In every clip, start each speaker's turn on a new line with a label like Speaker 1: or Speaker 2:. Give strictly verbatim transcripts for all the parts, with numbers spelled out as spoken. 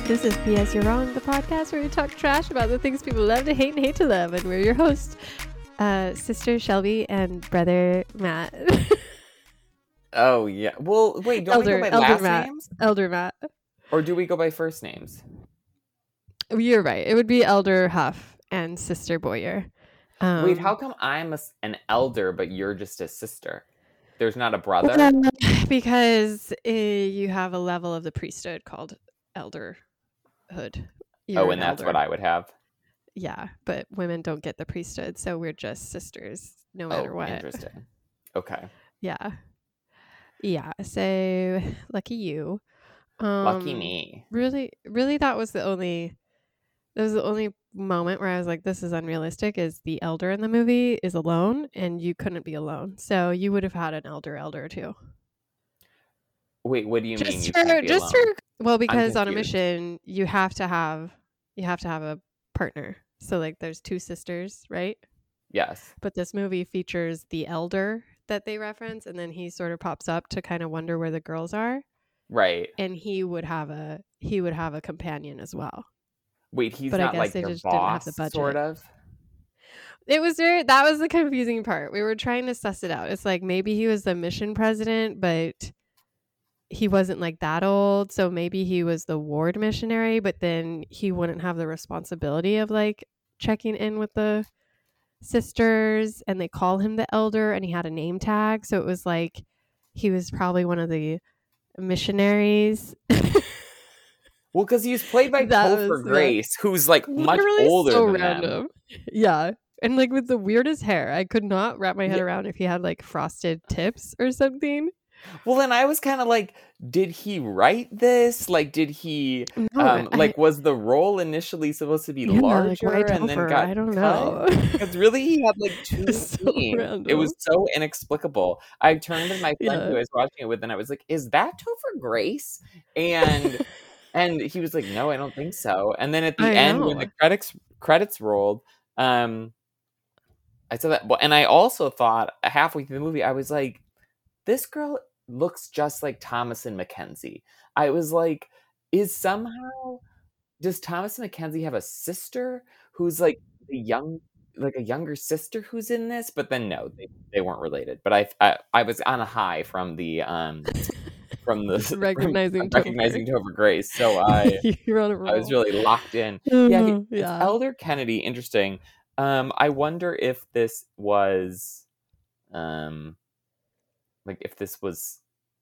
Speaker 1: This is P S You're Wrong, the podcast where we talk trash about the things people love to hate and hate to love. And we're your hosts, uh, Sister Shelby and Brother Matt.
Speaker 2: Oh, yeah. Well, wait, don't
Speaker 1: Elder,
Speaker 2: we go by
Speaker 1: Elder
Speaker 2: last
Speaker 1: Matt.
Speaker 2: names?
Speaker 1: Elder Matt.
Speaker 2: Or do we go by first names?
Speaker 1: You're right. It would be Elder Huff and Sister Boyer. Um,
Speaker 2: Wait, how come I'm a s an elder, but you're just a sister? There's not a brother?
Speaker 1: well, because uh, you have a level of the priesthood called elderhood. You're
Speaker 2: oh,
Speaker 1: an
Speaker 2: and that's
Speaker 1: elder.
Speaker 2: what I would have?
Speaker 1: Yeah, but women don't get the priesthood, so we're just sisters no matter
Speaker 2: Oh,
Speaker 1: what.
Speaker 2: interesting. Okay.
Speaker 1: Yeah. Yeah. So lucky you. Um,
Speaker 2: Lucky me.
Speaker 1: Really, really, that was the only. That was the only moment where I was like, "This is unrealistic." Is the elder in the movie is alone, and you couldn't be alone, so you would have had an elder, elder too.
Speaker 2: Wait, what do you mean
Speaker 1: Just
Speaker 2: you
Speaker 1: for,
Speaker 2: can't be
Speaker 1: just
Speaker 2: alone?
Speaker 1: for, well, because on a
Speaker 2: confused.
Speaker 1: mission you have to have, you have to have a partner. So like, there's two sisters, right?
Speaker 2: Yes.
Speaker 1: But this movie features the elder that they reference, and then he sort of pops up to kind of wonder where the girls are,
Speaker 2: Right.
Speaker 1: and he would have a he would have a companion as well.
Speaker 2: Wait, he's
Speaker 1: But I
Speaker 2: not
Speaker 1: guess
Speaker 2: like
Speaker 1: they
Speaker 2: your
Speaker 1: just didn't have the
Speaker 2: boss,
Speaker 1: budget.
Speaker 2: sort of?
Speaker 1: It was very that was the confusing part. We were trying to suss it out. It's like maybe he was the mission president, but he wasn't like that old, so maybe he was the ward missionary, but then he wouldn't have the responsibility of like checking in with the sisters, and they call him the elder, and he had a name tag, so it was like he was probably one of the missionaries.
Speaker 2: Well, because he was played by
Speaker 1: That
Speaker 2: Topher
Speaker 1: was, yeah.
Speaker 2: Grace, who's like much
Speaker 1: Literally
Speaker 2: older
Speaker 1: so
Speaker 2: than
Speaker 1: random.
Speaker 2: them.
Speaker 1: Yeah. And like with the weirdest hair. I could not wrap my head
Speaker 2: Yeah.
Speaker 1: around if he had like frosted tips or something.
Speaker 2: Well, then I was kind of like, did he write this? Like, did he,
Speaker 1: No,
Speaker 2: um,
Speaker 1: I-
Speaker 2: like, was the role initially supposed to be
Speaker 1: Yeah, like,
Speaker 2: larger
Speaker 1: why
Speaker 2: and then
Speaker 1: Topher?
Speaker 2: got
Speaker 1: I don't
Speaker 2: cut?
Speaker 1: know.
Speaker 2: Because really, he had like two
Speaker 1: It's so
Speaker 2: scenes. It
Speaker 1: random.
Speaker 2: was so inexplicable. I turned to my friend
Speaker 1: Yeah.
Speaker 2: who I was watching it with, and I was like, "Is that Topher Grace?" And and he was like, "No, I don't think so." And then at the
Speaker 1: I
Speaker 2: end, when
Speaker 1: know.
Speaker 2: the credits credits rolled, um, I saw that. Well, and I also thought halfway through the movie, I was like, "This girl looks just like Thomasin McKenzie." I was like, is somehow does Thomasin McKenzie have a sister who's like the young like a younger sister who's in this? But then no, they, they weren't related. But I, I I was on a high from the um from the
Speaker 1: Recognizing
Speaker 2: from
Speaker 1: Topher.
Speaker 2: recognizing Topher Grace. So I
Speaker 1: You're on a roll.
Speaker 2: I was really locked in. Yeah, he,
Speaker 1: Uh,
Speaker 2: it's
Speaker 1: yeah.
Speaker 2: Elder Kennedy. Interesting. Um, I wonder if this was um like if this was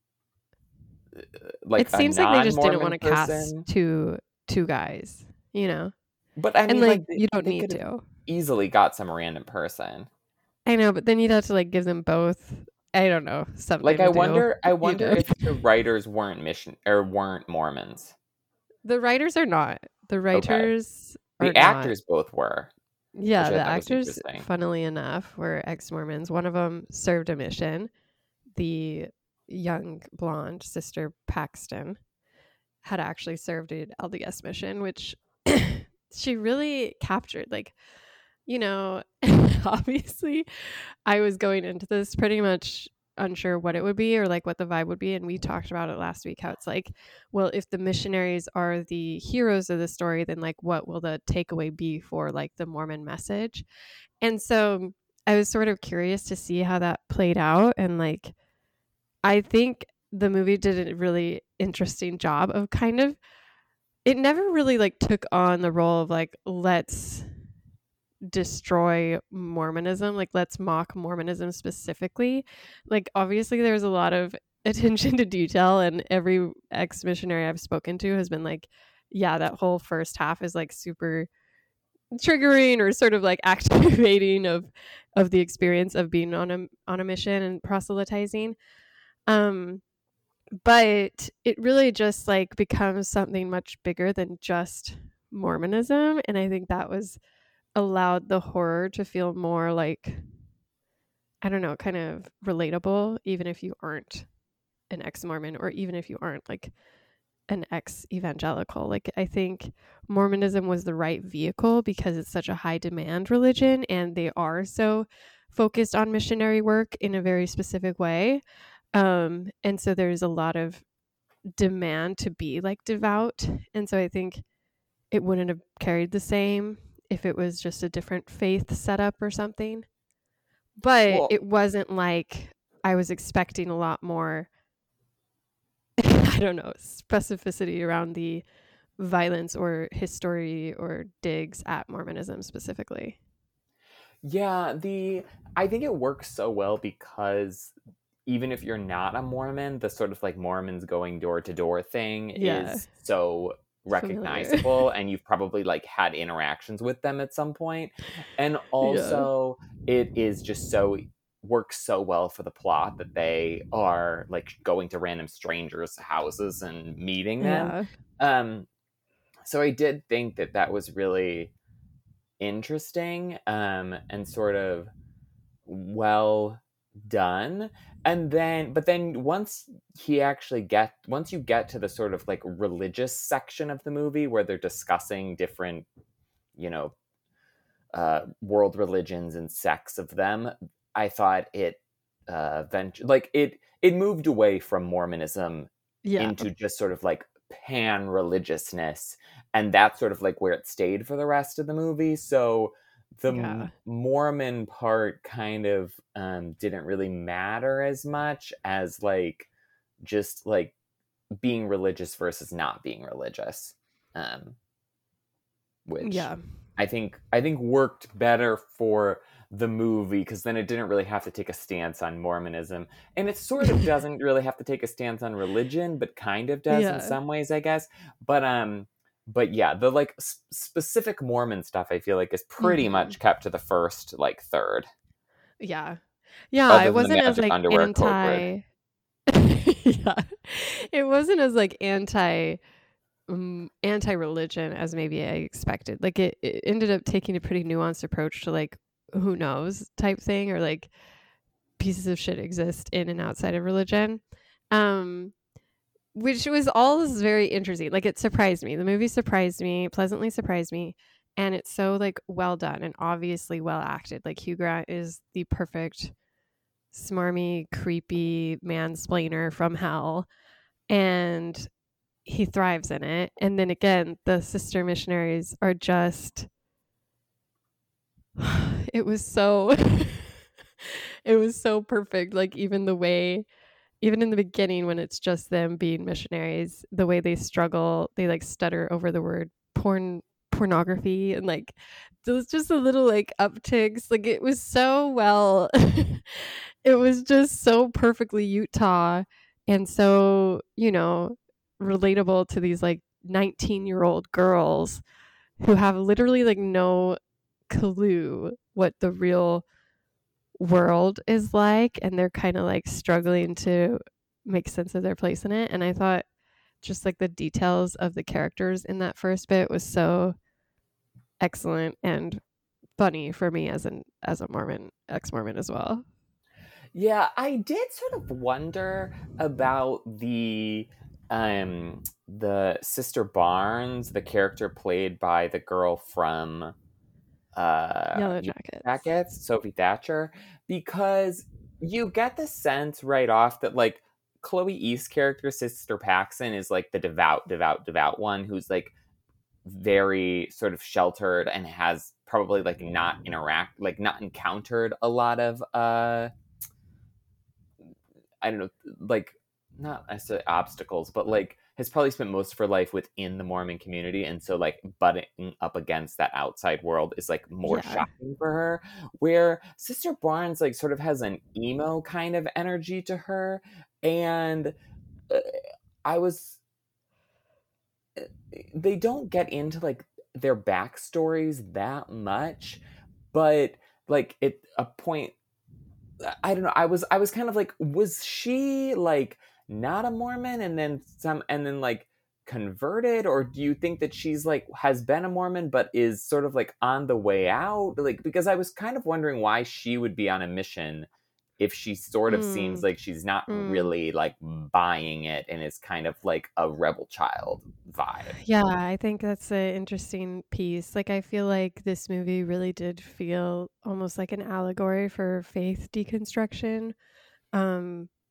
Speaker 2: uh, like
Speaker 1: It
Speaker 2: a
Speaker 1: seems like they just didn't
Speaker 2: non-Mormon
Speaker 1: want to cast
Speaker 2: person.
Speaker 1: two two guys, you know?
Speaker 2: But I mean,
Speaker 1: And
Speaker 2: like,
Speaker 1: like,
Speaker 2: they,
Speaker 1: you don't
Speaker 2: they
Speaker 1: need
Speaker 2: could have
Speaker 1: to.
Speaker 2: easily got some random person.
Speaker 1: I know, but then you'd have to like give them both. I don't know, something.
Speaker 2: Like,
Speaker 1: to
Speaker 2: I
Speaker 1: do,
Speaker 2: wonder, I
Speaker 1: you
Speaker 2: wonder
Speaker 1: know?
Speaker 2: if the writers weren't mission or weren't Mormons.
Speaker 1: The writers are not. The writers
Speaker 2: The
Speaker 1: are
Speaker 2: actors both were.
Speaker 1: not. Yeah,
Speaker 2: which I
Speaker 1: the
Speaker 2: thought was
Speaker 1: actors,
Speaker 2: interesting.
Speaker 1: funnily enough, were ex-Mormons. One of them served a mission. The young blonde sister Paxton had actually served an L D S mission, which she really captured. Like, you know, obviously I was going into this pretty much unsure what it would be or like what the vibe would be, and we talked about it last week, how it's like, well, if the missionaries are the heroes of the story, then like what will the takeaway be for like the Mormon message? And so I was sort of curious to see how that played out, and like I think the movie did a really interesting job of kind of, it never really like took on the role of like, let's destroy Mormonism, like let's mock Mormonism specifically. Like obviously there's a lot of attention to detail, and every ex-missionary I've spoken to has been like, yeah, that whole first half is like super triggering or sort of like activating of of the experience of being on a on a mission and proselytizing. Um but it really just like becomes something much bigger than just Mormonism, and I think that was allowed the horror to feel more like, I don't know, kind of relatable, even if you aren't an ex-Mormon or even if you aren't like an ex-evangelical. Like I think Mormonism was the right vehicle because it's such a high demand religion, and they are so focused on missionary work in a very specific way. Um, and so there's a lot of demand to be like devout. And so I think it wouldn't have carried the same if it was just a different faith setup or something. But
Speaker 2: Well,
Speaker 1: it wasn't like I was expecting a lot more, I don't know, specificity around the violence or history or digs at Mormonism specifically.
Speaker 2: yeah, the I think it works so well because even if you're not a Mormon, the sort of like Mormons going door to door thing
Speaker 1: Yeah,
Speaker 2: is so
Speaker 1: familiar.
Speaker 2: recognizable, and you've probably like had interactions with them at some point. And
Speaker 1: Yeah.
Speaker 2: also it is just so works so well for the plot that they are like going to random strangers' houses and meeting them.
Speaker 1: Yeah.
Speaker 2: Um so I did think that that was really interesting, um and sort of well done. And then but then once he actually get once you get to the sort of like religious section of the movie where they're discussing different, you know, uh world religions and sects of them, I thought it uh vent- like it it moved away from Mormonism
Speaker 1: Yeah.
Speaker 2: into just sort of like pan religiousness, and that's sort of like where it stayed for the rest of the movie. So the
Speaker 1: Yeah.
Speaker 2: M- Mormon part kind of um, didn't really matter as much as like just like being religious versus not being religious, um, which
Speaker 1: Yeah.
Speaker 2: I think I think worked better for the movie because then it didn't really have to take a stance on Mormonism, and it sort of doesn't really have to take a stance on religion, but kind of does in
Speaker 1: Yeah.
Speaker 2: some ways, I guess. But um, but yeah, the like s- specific Mormon stuff I feel like is pretty
Speaker 1: hmm
Speaker 2: much kept to the first like third,
Speaker 1: Yeah. Yeah.
Speaker 2: other
Speaker 1: It
Speaker 2: than the
Speaker 1: wasn't as
Speaker 2: magic
Speaker 1: like
Speaker 2: underwear code word.
Speaker 1: anti. Yeah. It wasn't as like anti um, anti-religion as maybe I expected. Like it, it ended up taking a pretty nuanced approach to like who knows type thing, or like pieces of shit exist in and outside of religion. Um which was all is very interesting. Like it surprised me. The movie surprised me, pleasantly surprised me, and it's so like well done and obviously well acted. Like Hugh Grant is the perfect smarmy, creepy mansplainer from hell, and he thrives in it. And then again, the sister missionaries are just it was so it was so perfect. Like even the way even in the beginning when it's just them being missionaries, the way they struggle, they like stutter over the word porn pornography, and like those just a little like upticks. Like it was so well it was just so perfectly Utah and so, you know, relatable to these like nineteen year old girls who have literally like no clue what the real world is like, and they're kind of like struggling to make sense of their place in it. And I thought just like the details of the characters in that first bit was so excellent and funny for me as an as a Mormon ex-Mormon as well.
Speaker 2: Yeah, I did sort of wonder about the um the Sister Barnes, the character played by the girl from uh
Speaker 1: Yellow
Speaker 2: Yellow
Speaker 1: Jackets.
Speaker 2: Jackets, Sophie Thatcher, because you get the sense right off that like Chloe East's character, Sister Paxson, is like the devout, devout, devout one who's like very sort of sheltered and has probably like not interact like not encountered a lot of uh I don't know, like not necessarily obstacles, but like has probably spent most of her life within the Mormon community, and so like butting up against that outside world is like more
Speaker 1: Yeah.
Speaker 2: shocking for her. Where Sister Barnes like sort of has an emo kind of energy to her, and uh, I was uh, they don't get into like their backstories that much, but like at a point I don't know. I was I was kind of like, was she like not a Mormon and then some and then like converted, or do you think that she's like has been a Mormon but is sort of like on the way out? Like because I was kind of wondering why she would be on a mission if she sort of seems
Speaker 1: Mm,
Speaker 2: like she's not
Speaker 1: mm.
Speaker 2: really like buying it and is kind of like a rebel child vibe.
Speaker 1: Yeah, I think that's an interesting piece. Like, I feel like this movie really did feel almost like an allegory for faith deconstruction. Um,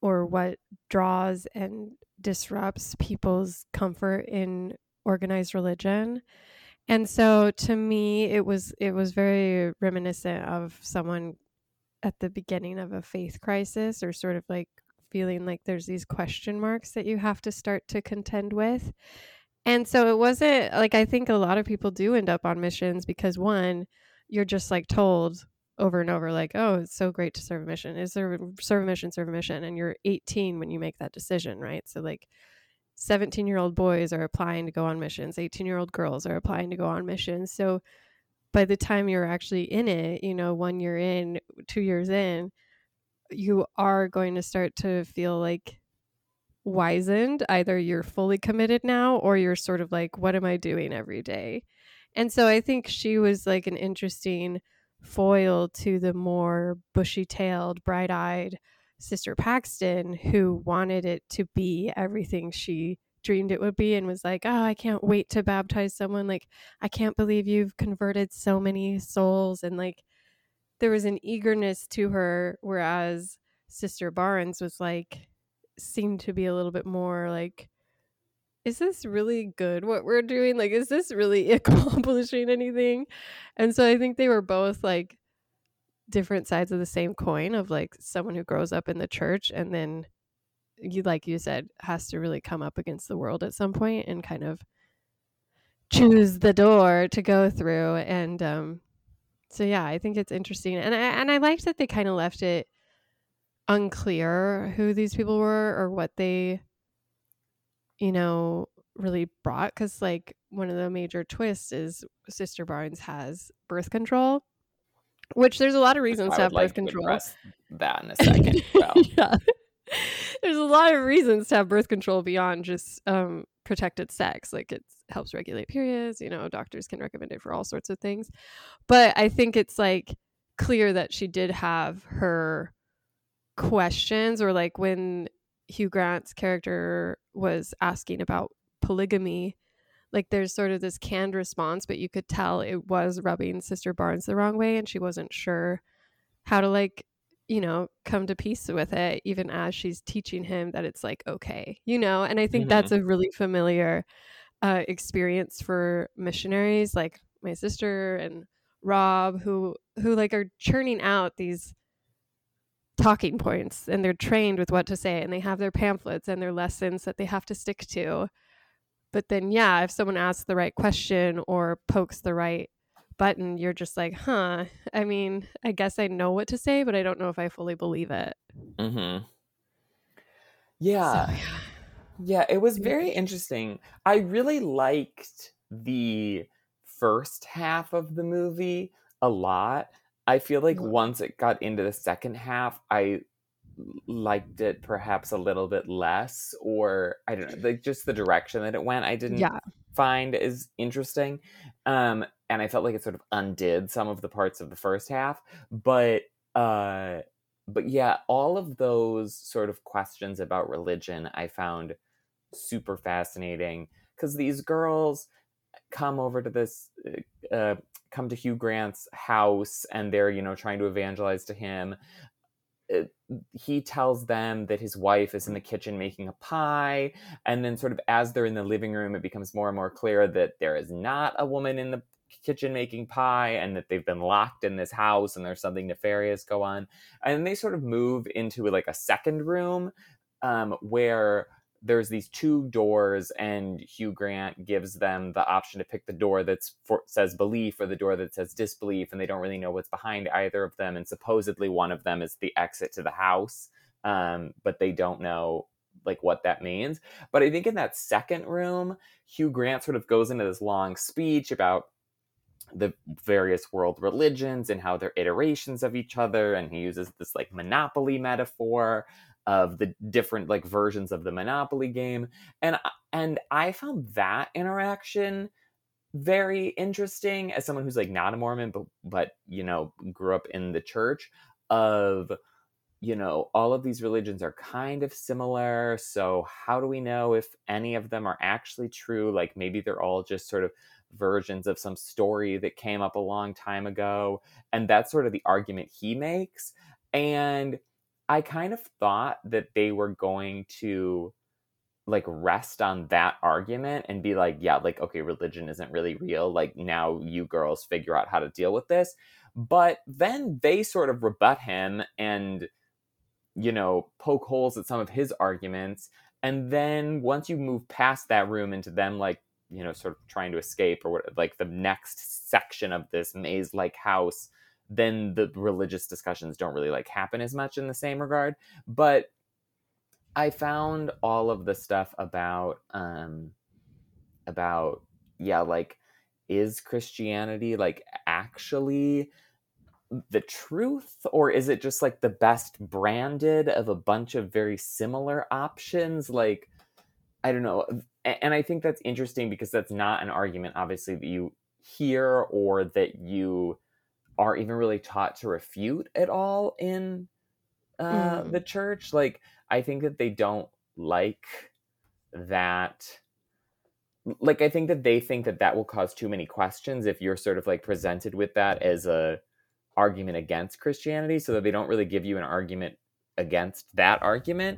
Speaker 1: or what draws and disrupts people's comfort in organized religion. And so to me it was it was very reminiscent of someone at the beginning of a faith crisis, or sort of like feeling like there's these question marks that you have to start to contend with. And so it wasn't like, I think a lot of people do end up on missions because, one, you're just like told over and over, like, oh, it's so great to serve a mission. Is there serve a mission, serve a mission? And you're eighteen when you make that decision, right? So like seventeen year old boys are applying to go on missions, eighteen year old girls are applying to go on missions. So by the time you're actually in it, you know, one year in, two years in, you are going to start to feel like wizened. Either you're fully committed now, or you're sort of like, what am I doing every day? And so I think she was like an interesting foil to the more bushy-tailed, bright-eyed Sister Paxton, who wanted it to be everything she dreamed it would be, and was like, oh, I can't wait to baptize someone. Like, I can't believe you've converted so many souls. And like, there was an eagerness to her, whereas Sister Barnes was like, seemed to be a little bit more like, is this really good what we're doing? Like, is this really accomplishing anything? And so I think they were both like different sides of the same coin, of like someone who grows up in the church and then, you like you said, has to really come up against the world at some point and kind of choose the door to go through. And um so yeah, I think it's interesting. And I and I liked that they kind of left it unclear who these people were or what they, you know, really brought. Because like one of the major twists is Sister Barnes has birth control, which there's a lot of reasons
Speaker 2: I
Speaker 1: to
Speaker 2: would
Speaker 1: have
Speaker 2: like
Speaker 1: birth
Speaker 2: to
Speaker 1: control.
Speaker 2: address that in a second. Well,
Speaker 1: yeah. There's a lot of reasons to have birth control beyond just um, protected sex. Like, it helps regulate periods. You know, doctors can recommend it for all sorts of things. But I think it's like clear that she did have her questions, or like when Hugh Grant's character was asking about polygamy, like there's sort of this canned response, but you could tell it was rubbing Sister Barnes the wrong way, and she wasn't sure how to, like, you know, come to peace with it, even as she's teaching him that it's like, okay, you know. And I think
Speaker 2: mm-hmm.
Speaker 1: that's a really familiar uh, experience for missionaries, like my sister and Rob, who who like are churning out these talking points, and they're trained with what to say, and they have their pamphlets and their lessons that they have to stick to. But then, yeah, if someone asks the right question or pokes the right button, you're just like, huh, I mean, I guess I know what to say, but I don't know if I fully believe it.
Speaker 2: Mm-hmm. Yeah.
Speaker 1: So, yeah.
Speaker 2: Yeah, it was very interesting. I really liked the first half of the movie a lot. I feel like once it got into the second half, I liked it perhaps a little bit less, or I don't know, like just the direction that it went, I didn't
Speaker 1: yeah.
Speaker 2: find as interesting. Um, and I felt like it sort of undid some of the parts of the first half. But uh, but yeah, all of those sort of questions about religion I found super fascinating, because these girls come over to this uh, come to Hugh Grant's house, and they're, you know, trying to evangelize to him. It, he tells them that his wife is in the kitchen making a pie, and then sort of as they're in the living room, it becomes more and more clear that there is not a woman in the kitchen making pie, and that they've been locked in this house and there's something nefarious go on. And they sort of move into like a second room um, where there's these two doors, and Hugh Grant gives them the option to pick the door that says belief or the door that says disbelief, and they don't really know what's behind either of them. And supposedly one of them is the exit to the house, um, but they don't know like what that means. But I think in that second room, Hugh Grant sort of goes into this long speech about the various world religions and how they're iterations of each other, and he uses this like Monopoly metaphor of the different like versions of the Monopoly game. And and I found that interaction very interesting as someone who's like not a Mormon, but but you know, grew up in the church, of, you know, all of these religions are kind of similar, so how do we know if any of them are actually true? Like, maybe they're all just sort of versions of some story that came up a long time ago. And that's sort of the argument he makes. And I kind of thought that they were going to like rest on that argument and be like, yeah, like, okay, religion isn't really real. Like, now you girls figure out how to deal with this. But then they sort of rebut him and, you know, poke holes at some of his arguments. And then once you move past that room into them, like, you know, sort of trying to escape or what, like the next section of this maze like house, then the religious discussions don't really like happen as much in the same regard. But I found all of the stuff about, um, about, yeah, like, is Christianity like actually the truth, or is it just like the best branded of a bunch of very similar options? Like, I don't know. And I think that's interesting because that's not an argument, obviously, that you hear or that you are even really taught to refute at all in uh,
Speaker 1: Mm.
Speaker 2: the church. Like, I think that they don't like that. Like, I think that they think that that will cause too many questions if you're sort of like presented with that as a argument against Christianity, so that they don't really give you an argument against that argument.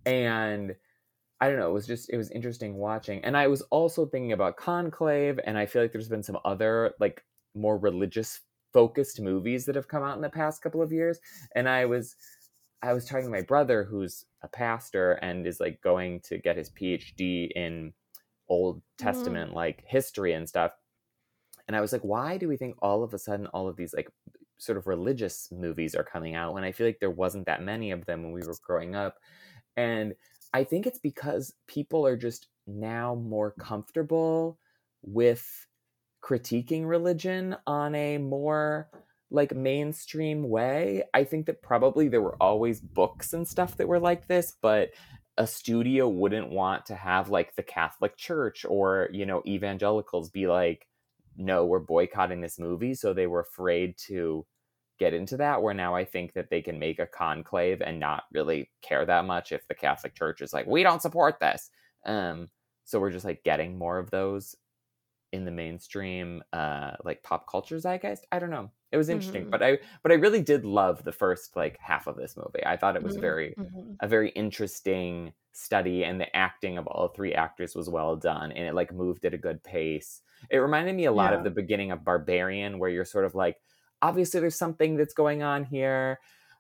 Speaker 2: And I don't know, it was just, it was interesting watching. And I was also thinking about Conclave, and I feel like there's been some other like more religious focused movies that have come out in the past couple of years. And I was I was talking to my brother, who's a pastor and is like going to get his P H D in Old Testament
Speaker 1: Mm.
Speaker 2: like history and stuff. And I was like, why do we think all of a sudden all of these like sort of religious movies are coming out when I feel like there wasn't that many of them when we were growing up? And I think it's because people are just now more comfortable with critiquing religion on a more like mainstream way. I think that probably there were always books and stuff that were like this, but a studio wouldn't want to have like the Catholic Church or, you know, evangelicals be like, no, we're boycotting this movie. So they were afraid to get into that, where now I think that they can make a Conclave and not really care that much if the Catholic Church is like, we don't support this. Um, so we're just like getting more of those in the mainstream uh like pop culture zeitgeist. I don't know. It was interesting,
Speaker 1: Mm-hmm.
Speaker 2: but I but I really did love the first like half of this movie. I thought it was very
Speaker 1: Mm-hmm.
Speaker 2: a very interesting study, and the acting of all three actors was well done, and it like moved at a good pace. It reminded me a lot of
Speaker 1: Yeah.
Speaker 2: the beginning of Barbarian, where you're sort of like, obviously there's something that's going on here.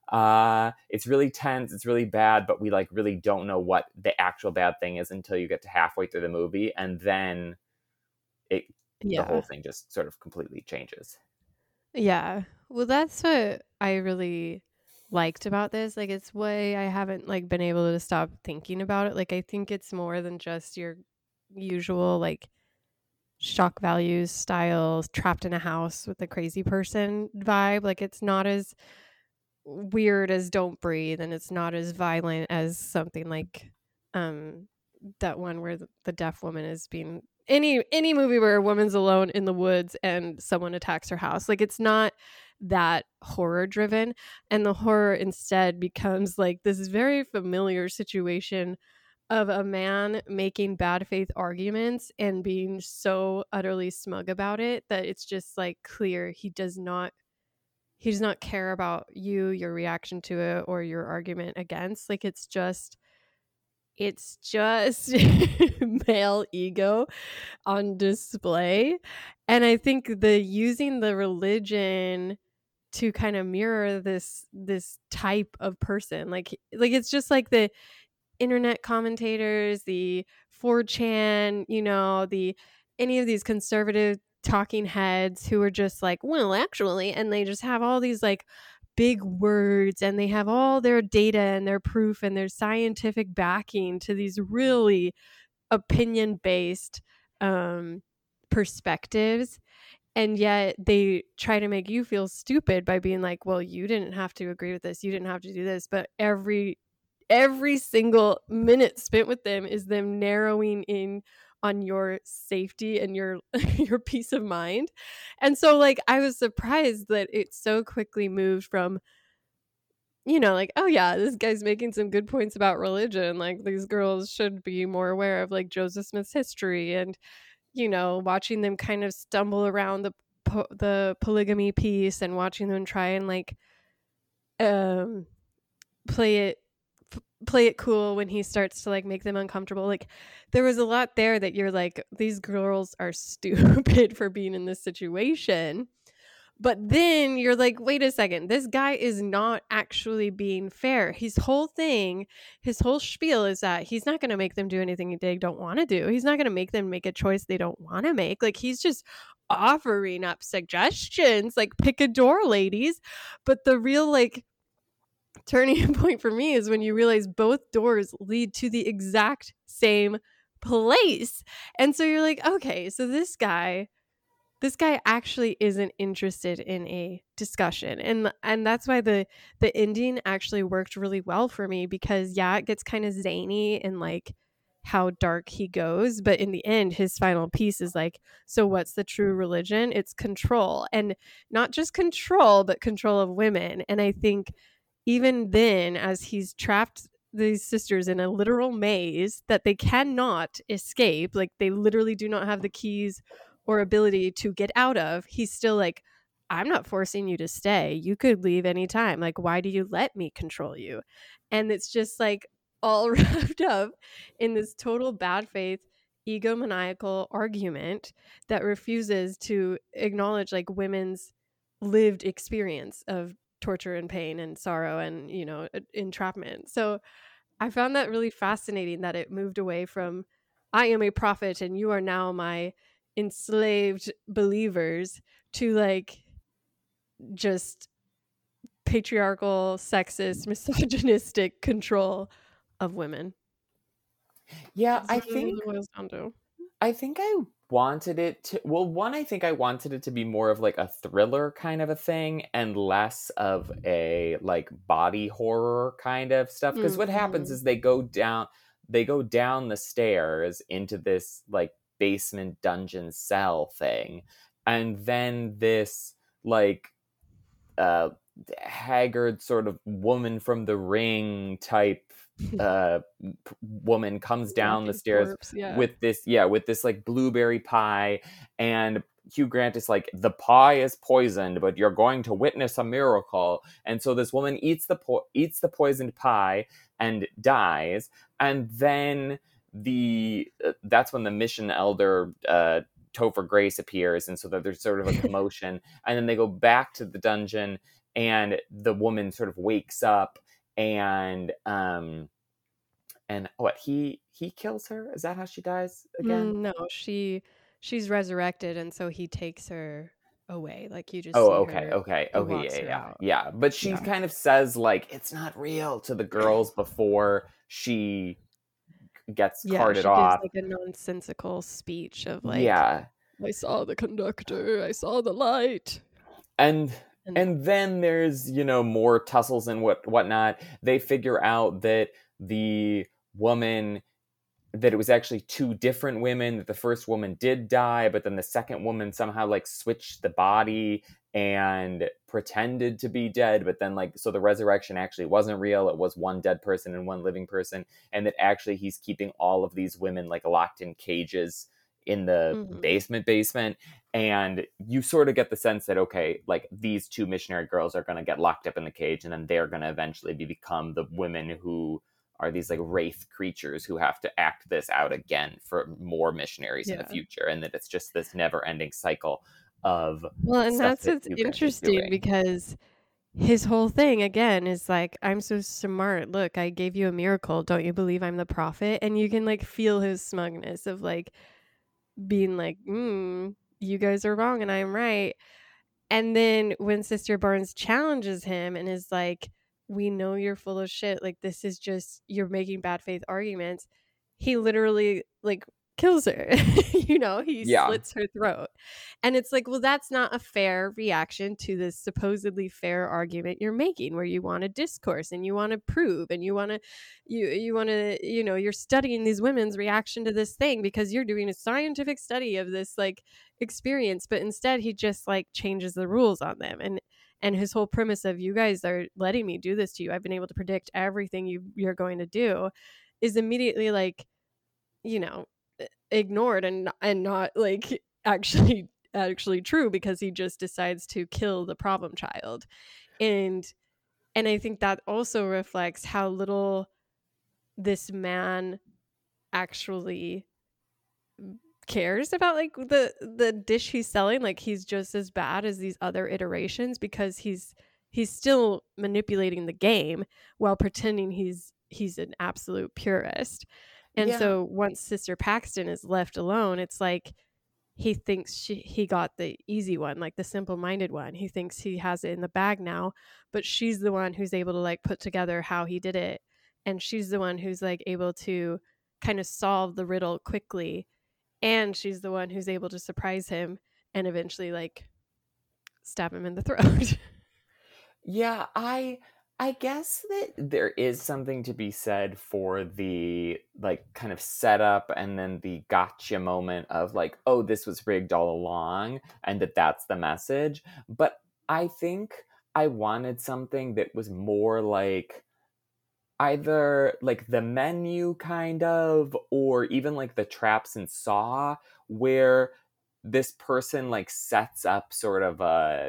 Speaker 2: Uh it's really tense, it's really bad, but we like really don't know what the actual bad thing is until you get to halfway through the movie, and then it the whole
Speaker 1: Yeah.
Speaker 2: thing just sort of completely changes.
Speaker 1: Yeah. Well, that's what I really liked about this. Like, it's why I haven't like been able to stop thinking about it. Like, I think it's more than just your usual like shock values styles trapped in a house with a crazy person vibe. Like, it's not as weird as Don't Breathe, and it's not as violent as something like um that one where the, the deaf woman is being any any movie where a woman's alone in the woods and someone attacks her house. Like, it's not that horror driven, and the horror instead becomes like this very familiar situation of a man making bad faith arguments and being so utterly smug about it that it's just like clear he does not he does not care about you, your reaction to it, or your argument against. Like, it's just it's just male ego on display. And I think the using the religion to kind of mirror this this type of person, like like it's just like the internet commentators, the four chan, you know, the any of these conservative talking heads who are just like, well, actually, and they just have all these like big words, and they have all their data and their proof and their scientific backing to these really opinion based um, perspectives. And yet they try to make you feel stupid by being like, well, you didn't have to agree with this, you didn't have to do this. But every every single minute spent with them is them narrowing in on your safety and your your peace of mind. And so like I was surprised that it so quickly moved from, you know, like, oh yeah, this guy's making some good points about religion, like these girls should be more aware of like Joseph Smith's history, and you know, watching them kind of stumble around the po- the polygamy piece, and watching them try and like um play it play it cool when he starts to like make them uncomfortable. Like there was a lot there that you're like, these girls are stupid for being in this situation. But then you're like, wait a second, this guy is not actually being fair. His whole thing, his whole spiel is that he's not going to make them do anything they don't want to do. He's not going to make them make a choice they don't want to make. Like he's just offering up suggestions, like pick a door, ladies. But the real like turning point for me is when you realize both doors lead to the exact same place. And so you're like, okay, so this guy this guy actually isn't interested in a discussion. And and that's why the the ending actually worked really well for me, because yeah, it gets kind of zany and like how dark he goes, but in the end his final piece is like, so what's the true religion? It's control, and not just control, but control of women. And I think even then, as he's trapped these sisters in a literal maze that they cannot escape, like they literally do not have the keys or ability to get out of, he's still like, I'm not forcing you to stay. You could leave anytime. Like, why do you let me control you? And it's just like all wrapped up in this total bad faith, egomaniacal argument that refuses to acknowledge like women's lived experience of torture and pain and sorrow and, you know, entrapment. So I found that really fascinating that it moved away from, I am a prophet and you are now my enslaved believers, to like just patriarchal, sexist, misogynistic control of women.
Speaker 2: Yeah,
Speaker 1: That's
Speaker 2: I
Speaker 1: what it really
Speaker 2: think
Speaker 1: boils down to.
Speaker 2: I think I wanted it to, well, one, I think I wanted it to be more of like a thriller kind of a thing and less of a like body horror kind of stuff. Because what happens
Speaker 1: Mm-hmm.
Speaker 2: is they go down, they go down the stairs into this like basement dungeon cell thing, and then this like uh haggard sort of woman from the Ring type uh p- woman comes down the
Speaker 1: Walking
Speaker 2: stairs
Speaker 1: corpse, yeah.
Speaker 2: with this yeah with this like blueberry pie, and Hugh Grant is like, the pie is poisoned, but you're going to witness a miracle. And so this woman eats the po- eats the poisoned pie and dies, and then the uh, that's when the mission elder uh Topher Grace appears, and so that there's sort of a commotion, and then they go back to the dungeon, and the woman sort of wakes up, and um and what, he he kills her? Is that how she dies again?
Speaker 1: Mm, no, she she's resurrected, and so he takes her away. Like you just
Speaker 2: Oh,
Speaker 1: see
Speaker 2: okay,
Speaker 1: her,
Speaker 2: okay,
Speaker 1: he
Speaker 2: okay,
Speaker 1: walks
Speaker 2: yeah,
Speaker 1: her
Speaker 2: yeah,
Speaker 1: out.
Speaker 2: yeah. But she
Speaker 1: Yeah.
Speaker 2: kind of says like it's not real to the girls before she gets
Speaker 1: Yeah,
Speaker 2: carted
Speaker 1: she gives
Speaker 2: off.
Speaker 1: like a nonsensical speech of like,
Speaker 2: Yeah,
Speaker 1: I saw the conductor, I saw the light.
Speaker 2: and
Speaker 1: And
Speaker 2: and then there's, you know, more tussles and what whatnot. They figure out that the woman, that it was actually two different women, that the first woman did die, but then the second woman somehow like switched the body and pretended to be dead, but then like, so the resurrection actually wasn't real. It was one dead person and one living person, and that actually he's keeping all of these women like locked in cages in the
Speaker 1: mhm.
Speaker 2: basement basement. And you sort of get the sense that, okay, like these two missionary girls are going to get locked up in the cage, and then they're going to eventually be, become the women who are these like wraith creatures who have to act this out again for more missionaries in the
Speaker 1: Yeah.
Speaker 2: future, and that it's just this never-ending cycle of
Speaker 1: Well, and
Speaker 2: stuff
Speaker 1: that's
Speaker 2: that
Speaker 1: what's
Speaker 2: Hugh Grant is
Speaker 1: interesting,
Speaker 2: doing.
Speaker 1: because his whole thing again is like, I'm so smart. Look, I gave you a miracle. Don't you believe I'm the prophet? And you can like feel his smugness of like being like, mm, you guys are wrong and I'm right. And then when Sister Barnes challenges him and is like, we know you're full of shit. Like, this is just, you're making bad faith arguments. He literally, like, kills her. You know, he
Speaker 2: Yeah.
Speaker 1: slits her throat. And it's like, well, that's not a fair reaction to this supposedly fair argument you're making, where you want to discourse and you want to prove and you want to, you, you want to, you know, you're studying these women's reaction to this thing because you're doing a scientific study of this, like, experience. But instead he just like changes the rules on them, and and his whole premise of, you guys are letting me do this to you, I've been able to predict everything you you're going to do, is immediately like, you know, ignored and and not like actually actually true, because he just decides to kill the problem child. And And I think that also reflects how little this man actually cares about like the the dish he's selling. Like he's just as bad as these other iterations because he's he's still manipulating the game while pretending he's he's an absolute purist. And
Speaker 2: Yeah.
Speaker 1: so once Sister Paxton is left alone, it's like he thinks she, he got the easy one, like the simple-minded one. He thinks he has it in the bag now, but she's the one who's able to like put together how he did it. And she's the one who's like able to kind of solve the riddle quickly. And she's the one who's able to surprise him and eventually like stab him in the throat.
Speaker 2: Yeah, I I guess that there is something to be said for the like kind of setup and then the gotcha moment of like, oh, this was rigged all along, and that that's the message. But I think I wanted something that was more like either like the menu kind of, or even like the traps in Saw, where this person like sets up sort of a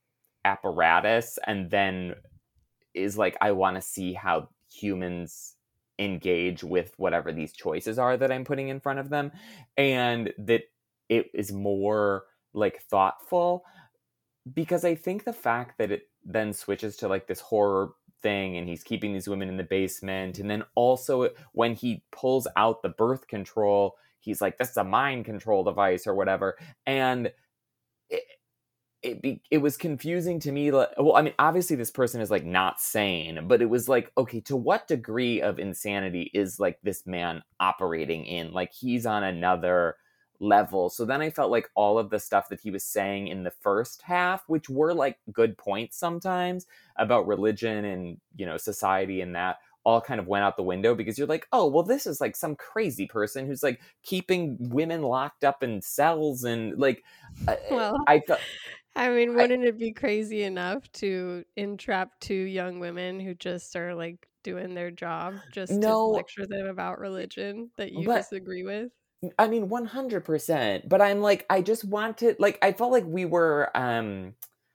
Speaker 2: apparatus and then is like, I want to see how humans engage with whatever these choices are that I'm putting in front of them, and that it is more like thoughtful. Because I think the fact that it then switches to like this horror thing and he's keeping these women in the basement, and then also when he pulls out the birth control, he's like, this is a mind control device or whatever. And it, it be, it was confusing to me. Like, well, I mean, obviously this person is like not sane, but it was like, okay, to what degree of insanity is like this man operating in? Like he's on another level. So then I felt like all of the stuff that he was saying in the first half, which were like good points sometimes about religion and, you know, society and that, all kind of went out the window, because you're like, oh, well, this is like some crazy person who's like keeping women locked up in cells and like,
Speaker 1: Well,
Speaker 2: I felt.
Speaker 1: I mean, wouldn't I, it be crazy enough to entrap two young women who just are like doing their job just no, to lecture them about religion that you but, disagree with?
Speaker 2: I mean, one hundred percent. But I'm like, I just wanted, like, I felt like we were, um,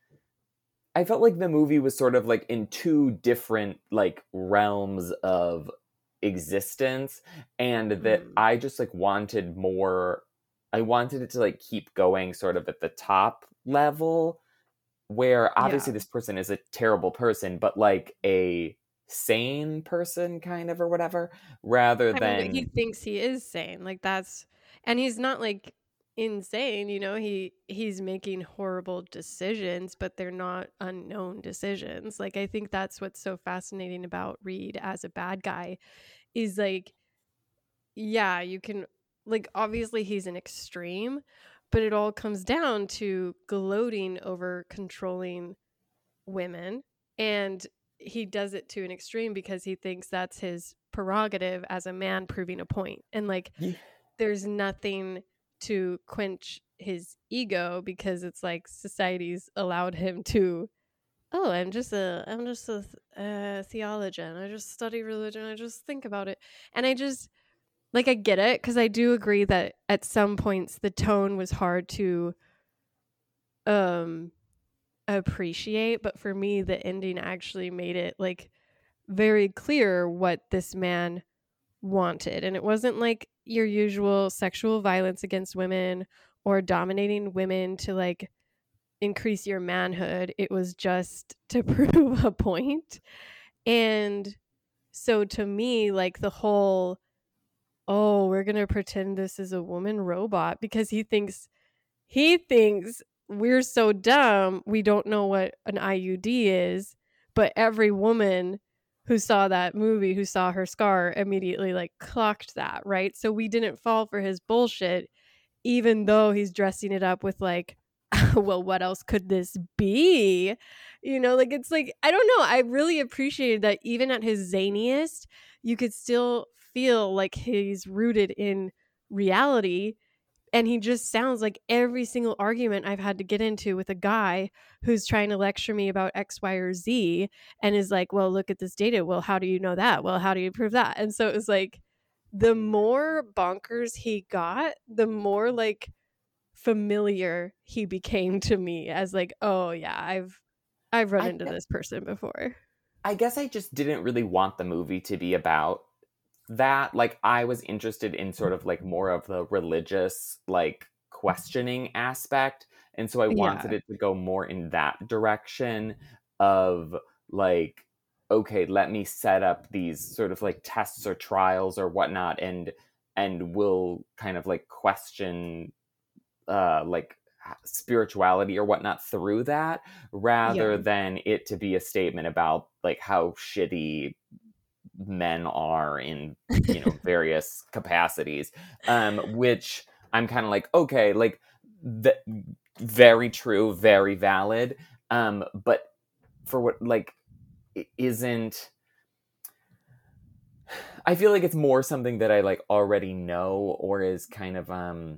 Speaker 2: I felt like the movie was sort of like in two different like realms of existence, and that mm. I just like wanted more, I wanted it to like keep going sort of at the top level, where obviously yeah. this person is a terrible person, but like a sane person kind of, or whatever, rather I than
Speaker 1: mean, he thinks he is sane. Like that's, and he's not like insane, you know, he he's making horrible decisions, but they're not unknown decisions. Like I think that's what's so fascinating about Reed as a bad guy is like, yeah, you can like, obviously he's an extreme, but it all comes down to gloating over controlling women, and he does it to an extreme because he thinks that's his prerogative as a man proving a point. And like yeah. there's nothing to quench his ego because it's like society's allowed him to, oh, I'm just a I'm just a uh, theologian. I just study religion. I just think about it. And I just like I get it, because I do agree that at some points the tone was hard to um appreciate, but for me the ending actually made it like very clear what this man wanted. And it wasn't like your usual sexual violence against women or dominating women to like increase your manhood. It was just to prove a point. And so to me, like the whole, oh, we're gonna pretend this is a woman robot, because he thinks he thinks we're so dumb we don't know what an I U D is, but every woman who saw that movie, who saw her scar, immediately like clocked that, right? So we didn't fall for his bullshit, even though he's dressing it up with like, well, what else could this be? You know, like it's like, I don't know. I really appreciated that even at his zaniest, you could still feel like he's rooted in reality. And he just sounds like every single argument I've had to get into with a guy who's trying to lecture me about X, Y, or Z, and is like, well, look at this data. Well, how do you know that? Well, how do you prove that? And so it was like, the more bonkers he got, the more like familiar he became to me as like, oh yeah, I've I've run
Speaker 2: I,
Speaker 1: into this person before.
Speaker 2: I guess I just didn't really want the movie to be about that. Like, I was interested in sort of like more of the religious, like, questioning aspect. And so I wanted
Speaker 1: Yeah.
Speaker 2: it to go more in that direction of like, okay, let me set up these sort of like tests or trials or whatnot, and and we'll kind of like question uh like spirituality or whatnot through that, rather
Speaker 1: Yeah.
Speaker 2: than it to be a statement about like how shitty men are in, you know, various capacities, um which I'm kind of like, okay, like, th- very true, very valid, um but for what, like, it isn't, I feel like it's more something that I like already know, or is kind of um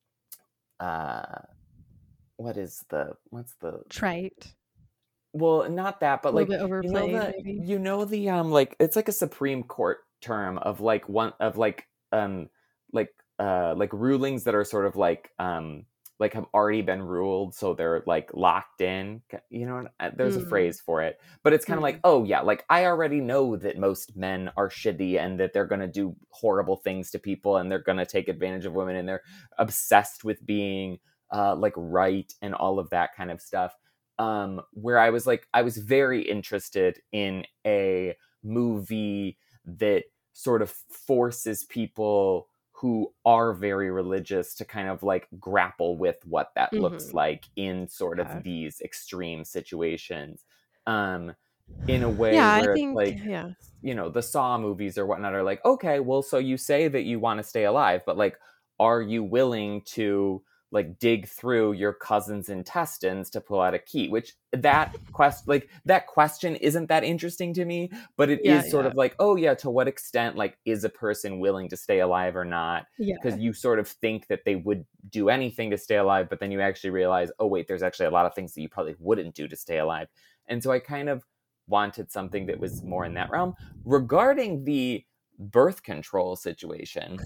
Speaker 2: uh what is the what's the
Speaker 1: Trite.
Speaker 2: well, not that,
Speaker 1: A
Speaker 2: but
Speaker 1: little
Speaker 2: like,
Speaker 1: bit
Speaker 2: you know
Speaker 1: overplayed,
Speaker 2: the
Speaker 1: maybe.
Speaker 2: you know the um like, it's like a Supreme Court term of like one of like um like uh like rulings that are sort of like um like have already been ruled, so they're like locked in. You know, uh, there's a
Speaker 1: Mm.
Speaker 2: phrase for it, but it's kind of like,
Speaker 1: Mm.
Speaker 2: oh yeah, like I already know that most men are shitty and that they're gonna do horrible things to people and they're gonna take advantage of women and they're obsessed with being uh like right and all of that kind of stuff. Um, where I was like, I was very interested in a movie that sort of forces people who are very religious to kind of like grapple with what that looks
Speaker 1: Mhm.
Speaker 2: like in sort
Speaker 1: Yeah.
Speaker 2: of these extreme situations. Um, in a way
Speaker 1: Yeah, I
Speaker 2: where it's
Speaker 1: think
Speaker 2: like,
Speaker 1: yeah.
Speaker 2: you know, the Saw movies or whatnot are like, okay, well, so you say that you want to stay alive, but like, are you willing to like dig through your cousin's intestines to pull out a key? Which that quest like that question isn't that interesting to me, but it
Speaker 1: Yeah,
Speaker 2: is sort
Speaker 1: yeah.
Speaker 2: of like, oh yeah, to what extent like is a person willing to stay alive or not? Because
Speaker 1: Yeah.
Speaker 2: you sort of think that they would do anything to stay alive, but then you actually realize, oh wait, there's actually a lot of things that you probably wouldn't do to stay alive. And so I kind of wanted something that was more in that realm. Regarding the birth control situation,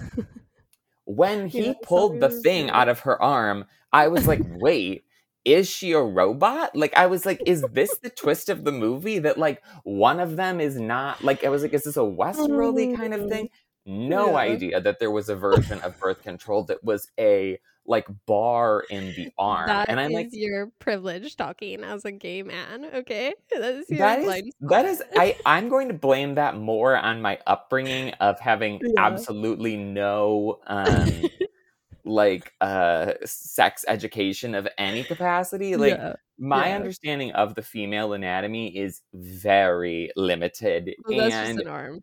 Speaker 2: when
Speaker 1: Yeah,
Speaker 2: he
Speaker 1: I saw
Speaker 2: pulled the
Speaker 1: your
Speaker 2: thing
Speaker 1: review.
Speaker 2: out of her arm, I was like, wait, is she a robot? Like, I was like, is this the twist of the movie that, like, one of them is not, like, I was like, is this a Westworldly kind of
Speaker 1: Oh,
Speaker 2: thing? No
Speaker 1: yeah.
Speaker 2: idea that there was a version of birth control that was a, like, bar in the arm.
Speaker 1: That
Speaker 2: And I'm like,
Speaker 1: is your privilege talking as a gay man, okay? That is your
Speaker 2: that is
Speaker 1: blind
Speaker 2: that
Speaker 1: spot.
Speaker 2: is I I'm going to blame that more on my upbringing of having
Speaker 1: Yeah.
Speaker 2: absolutely no um like uh sex education of any capacity. Like,
Speaker 1: Yeah.
Speaker 2: my
Speaker 1: Yeah.
Speaker 2: understanding of the female anatomy is very limited.
Speaker 1: Well, that's just
Speaker 2: And
Speaker 1: an arm.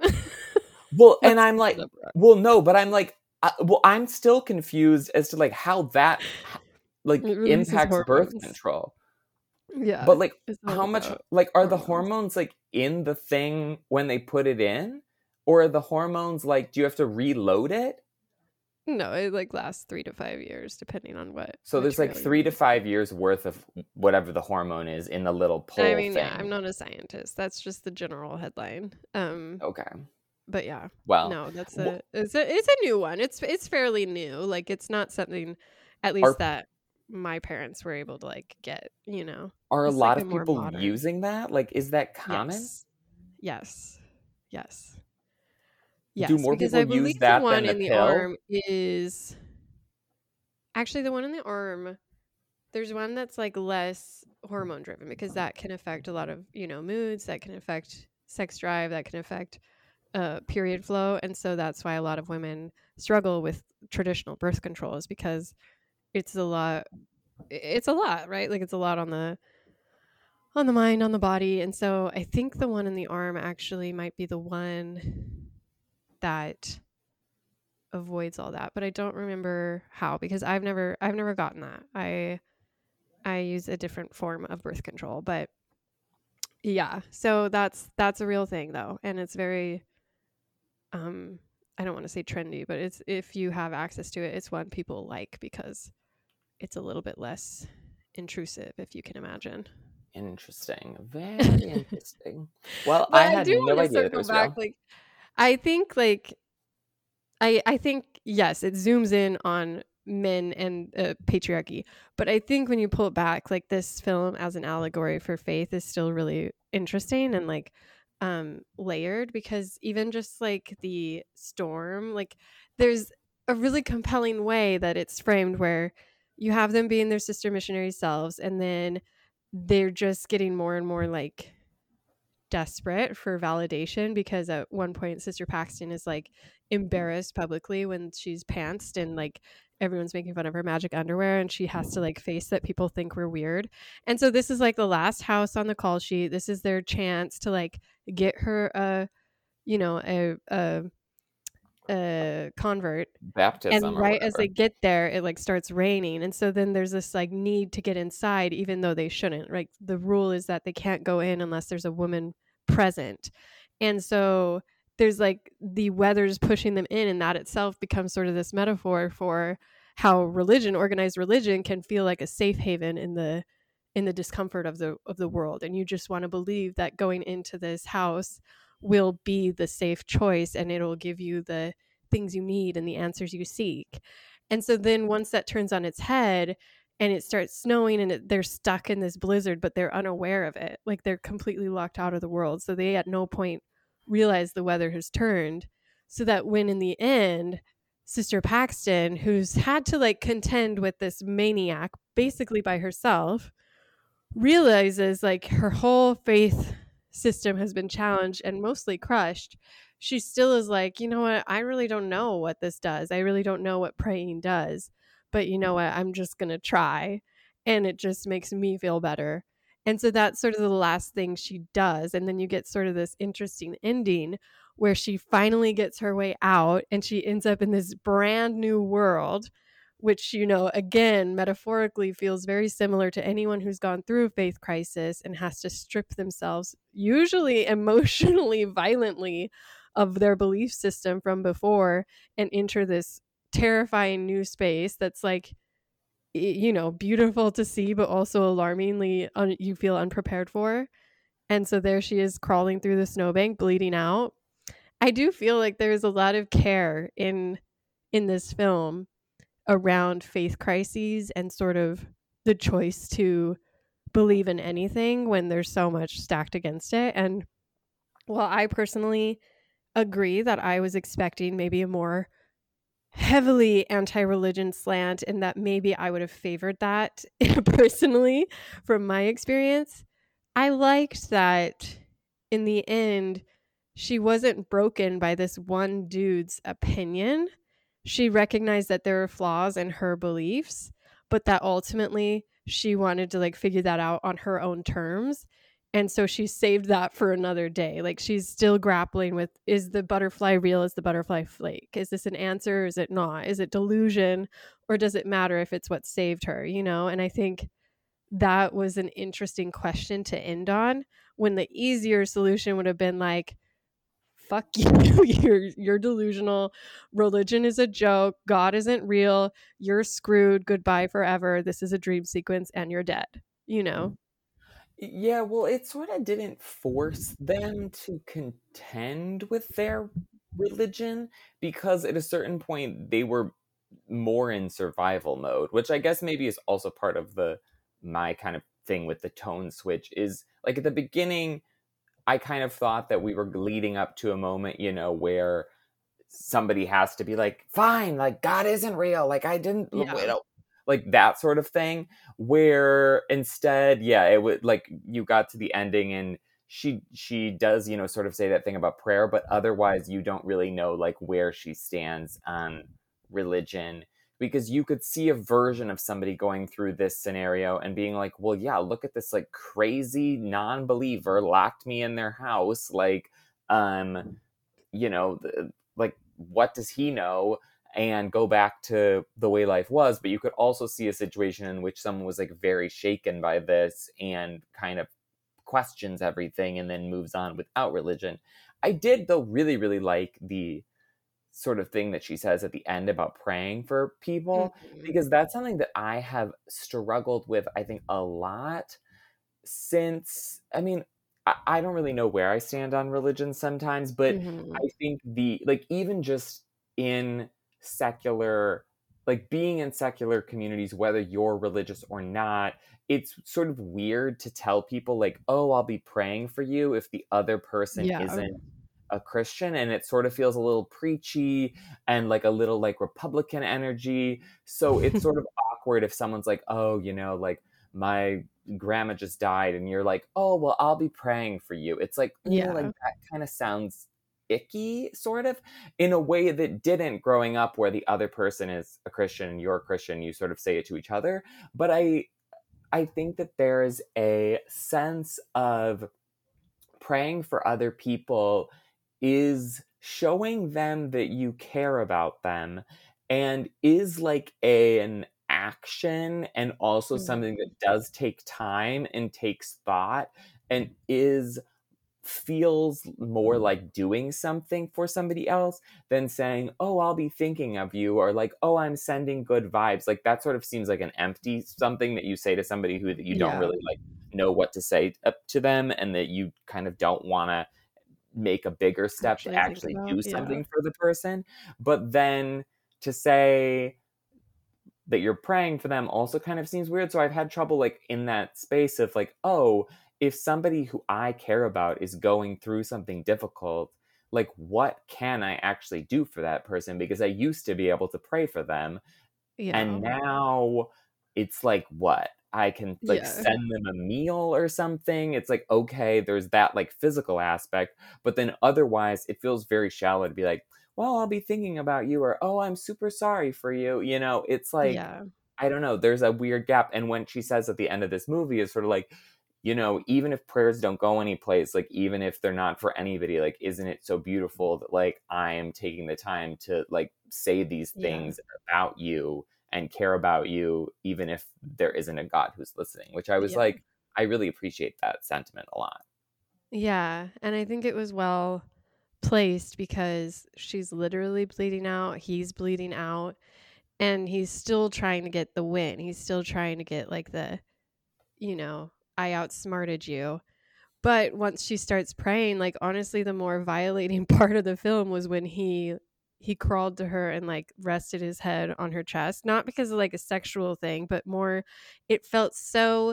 Speaker 2: well, and
Speaker 1: That's
Speaker 2: I'm
Speaker 1: just
Speaker 2: like,
Speaker 1: an upper arm.
Speaker 2: well, no, but I'm like, uh, well, I'm still confused as to like how that h-
Speaker 1: It
Speaker 2: like
Speaker 1: releases
Speaker 2: impacts birth
Speaker 1: hormones.
Speaker 2: control.
Speaker 1: Yeah.
Speaker 2: But like,
Speaker 1: It's all
Speaker 2: how much
Speaker 1: about
Speaker 2: like are the
Speaker 1: hormones.
Speaker 2: hormones like in the thing when they put it in? Or are the hormones like, do you have to reload it?
Speaker 1: No, it, like, lasts three to five years depending on what
Speaker 2: So there's like
Speaker 1: material you're
Speaker 2: three to
Speaker 1: using.
Speaker 2: five years worth of whatever the hormone is in the little
Speaker 1: I
Speaker 2: pull
Speaker 1: mean, yeah, I'm
Speaker 2: thing.
Speaker 1: not a scientist. That's just the general headline. Um,
Speaker 2: Okay.
Speaker 1: but yeah.
Speaker 2: Well,
Speaker 1: No, that's
Speaker 2: wh-
Speaker 1: a it's a it's a new one. It's it's fairly new. Like, it's not something at least
Speaker 2: are
Speaker 1: that my parents were able to, like, get, you know?
Speaker 2: are a
Speaker 1: It's like
Speaker 2: lot
Speaker 1: a
Speaker 2: of
Speaker 1: more
Speaker 2: people
Speaker 1: modern.
Speaker 2: using that? Like, is that common?
Speaker 1: Yes. Yes. Yes.
Speaker 2: Do
Speaker 1: Yes,
Speaker 2: more
Speaker 1: because
Speaker 2: people
Speaker 1: I believe
Speaker 2: use
Speaker 1: the
Speaker 2: that
Speaker 1: one
Speaker 2: than the
Speaker 1: in the
Speaker 2: pill?
Speaker 1: arm is actually the one in the arm, there's one that's, like, less hormone driven because that can affect a lot of, you know, moods, that can affect sex drive, that can affect uh, period flow. And so that's why a lot of women struggle with traditional birth control is because it's a lot it's a lot, right? Like, it's a lot on the on the mind, on the body. And so I think the one in the arm actually might be the one that avoids all that, but I don't remember how because I've never I've never gotten that. I I use a different form of birth control, but yeah. So that's that's a real thing though, and it's very um I don't want to say trendy, but it's if you have access to it, it's one people like because it's a little bit less intrusive, if you can imagine.
Speaker 2: Interesting. Very interesting. Well,
Speaker 1: But
Speaker 2: I
Speaker 1: I
Speaker 2: had
Speaker 1: do
Speaker 2: no
Speaker 1: want to
Speaker 2: idea that it
Speaker 1: circle
Speaker 2: was
Speaker 1: back.
Speaker 2: real.
Speaker 1: Like, I think, like, I I think yes, it zooms in on men and uh, patriarchy, but I think when you pull it back, like this film as an allegory for faith is still really interesting and like um layered, because even just like the storm, like there's a really compelling way that it's framed where you have them being their sister missionary selves, and then they're just getting more and more like desperate for validation, because at one point Sister Paxton is like embarrassed publicly when she's pantsed and like everyone's making fun of her magic underwear, and she has to like face that people think we're weird. And so this is like the last house on the call sheet. This is their chance to like get her a, you know, a a, a convert.
Speaker 2: Baptism
Speaker 1: And
Speaker 2: or
Speaker 1: right as
Speaker 2: whatever.
Speaker 1: they get there, it like starts raining. And so then there's this like need to get inside, even though they shouldn't. Right. The rule is that they can't go in unless there's a woman present. And so there's like the weather's pushing them in, and that itself becomes sort of this metaphor for how religion, organized religion, can feel like a safe haven in the in the discomfort of the of the world. And you just want to believe that going into this house will be the safe choice, and it'll give you the things you need and the answers you seek. And so then once that turns on its head and it starts snowing and it, they're stuck in this blizzard, but they're unaware of it. Like they're completely locked out of the world. So they at no point realize the weather has turned. So that when in the end, Sister Paxton, who's had to like contend with this maniac basically by herself, realizes like her whole faith system has been challenged and mostly crushed, she still is like, you know what, I really don't know what this does. I really don't know what praying does. But you know what, I'm just going to try. And it just makes me feel better. And so that's sort of the last thing she does. And then you get sort of this interesting ending where she finally gets her way out and she ends up in this brand new world, which, you know, again, metaphorically feels very similar to anyone who's gone through a faith crisis and has to strip themselves, usually emotionally, violently, of their belief system from before and enter this terrifying new space that's like, you know, beautiful to see, but also alarmingly un- you feel unprepared for. And so there she is crawling through the snowbank, bleeding out. I do feel like there's a lot of care in in this film around faith crises and sort of the choice to believe in anything when there's so much stacked against it. And while I personally agree that I was expecting maybe a more heavily anti-religion slant and that maybe I would have favored that personally from my experience, I liked that in the end she wasn't broken by this one dude's opinion. She recognized that there were flaws in her beliefs, but that ultimately she wanted to like figure that out on her own terms. And so she saved that for another day. Like she's still grappling with, is the butterfly real? Is the butterfly flake? Is this an answer? Or is it not? Is it delusion? Or does it matter if it's what saved her? You know? And I think that was an interesting question to end on, when the easier solution would have been like, fuck you, you're you're delusional, religion is a joke, God isn't real, you're screwed, goodbye forever, this is a dream sequence and you're dead, you know.
Speaker 2: Yeah, well, it sort of didn't force them to contend with their religion, because at a certain point they were more in survival mode, which I guess maybe is also part of the my kind of thing with the tone switch. Is like at the beginning I kind of thought that we were leading up to a moment, you know, where somebody has to be like, fine, like God isn't real, like I didn't, you
Speaker 1: Yeah.
Speaker 2: know, like that sort of thing. Where instead, yeah, it would like you got to the ending and she she does, you know, sort of say that thing about prayer, but otherwise you don't really know like where she stands on religion, because you could see a version of somebody going through this scenario and being like, well, yeah, look at this like crazy non-believer locked me in their house, like um you know, the, like what does he know, and go back to the way life was. But you could also see a situation in which someone was like very shaken by this and kind of questions everything and then moves on without religion. I did though really really like the sort of thing that she says at the end about praying for people,
Speaker 1: Mhm.
Speaker 2: because that's something that I have struggled with, I think, a lot since, I mean, I, I don't really know where I stand on religion sometimes, but
Speaker 1: Mhm.
Speaker 2: I think the, like, even just in secular like being in secular communities, whether you're religious or not, it's sort of weird to tell people like, oh, I'll be praying for you if the other person
Speaker 1: Yeah.
Speaker 2: isn't a Christian. And it sort of feels a little preachy and like a little like Republican energy. So it's sort of awkward if someone's like, oh, you know, like my grandma just died, and you're like, oh, well, I'll be praying for you. It's like, eh,
Speaker 1: Yeah.
Speaker 2: like that kind of sounds icky, sort of, in a way that didn't growing up, where the other person is a Christian and you're a Christian, you sort of say it to each other. But I I think that there is a sense of praying for other people is showing them that you care about them, and is like a, an action, and also something
Speaker 1: Mhm.
Speaker 2: that does take time and takes thought, and is feels more like doing something for somebody else than saying, oh, I'll be thinking of you, or like, oh, I'm sending good vibes. Like that sort of seems like an empty something that you say to somebody who that you don't
Speaker 1: Yeah.
Speaker 2: really like know what to say up to them, and that you kind of don't want to make a bigger step to
Speaker 1: Actually think
Speaker 2: actually
Speaker 1: about.
Speaker 2: do
Speaker 1: Yeah.
Speaker 2: something for the person. But then to say that you're praying for them also kind of seems weird. So I've had trouble like in that space of like, oh, if somebody who I care about is going through something difficult, like what can I actually do for that person? Because I used to be able to pray for them,
Speaker 1: Yeah.
Speaker 2: and now it's like, what? I can like
Speaker 1: Yeah.
Speaker 2: send them a meal or something. It's like, okay, there's that like physical aspect, but then otherwise it feels very shallow to be like, well, I'll be thinking about you, or oh, I'm super sorry for you. You know, it's like,
Speaker 1: Yeah.
Speaker 2: I don't know, there's a weird gap. And when she says at the end of this movie is sort of like, you know, even if prayers don't go anyplace, like even if they're not for anybody, like isn't it so beautiful that like I am taking the time to like say these
Speaker 1: Yeah.
Speaker 2: things about you and care about you, even if there isn't a God who's listening, which I was
Speaker 1: Yeah.
Speaker 2: like, I really appreciate that sentiment a lot.
Speaker 1: Yeah. And I think it was well placed because she's literally bleeding out. He's bleeding out. And he's still trying to get the win. He's still trying to get like the, you know, I outsmarted you. But once she starts praying, like honestly, the more violating part of the film was when he he crawled to her and like rested his head on her chest, not because of like a sexual thing, but more it felt so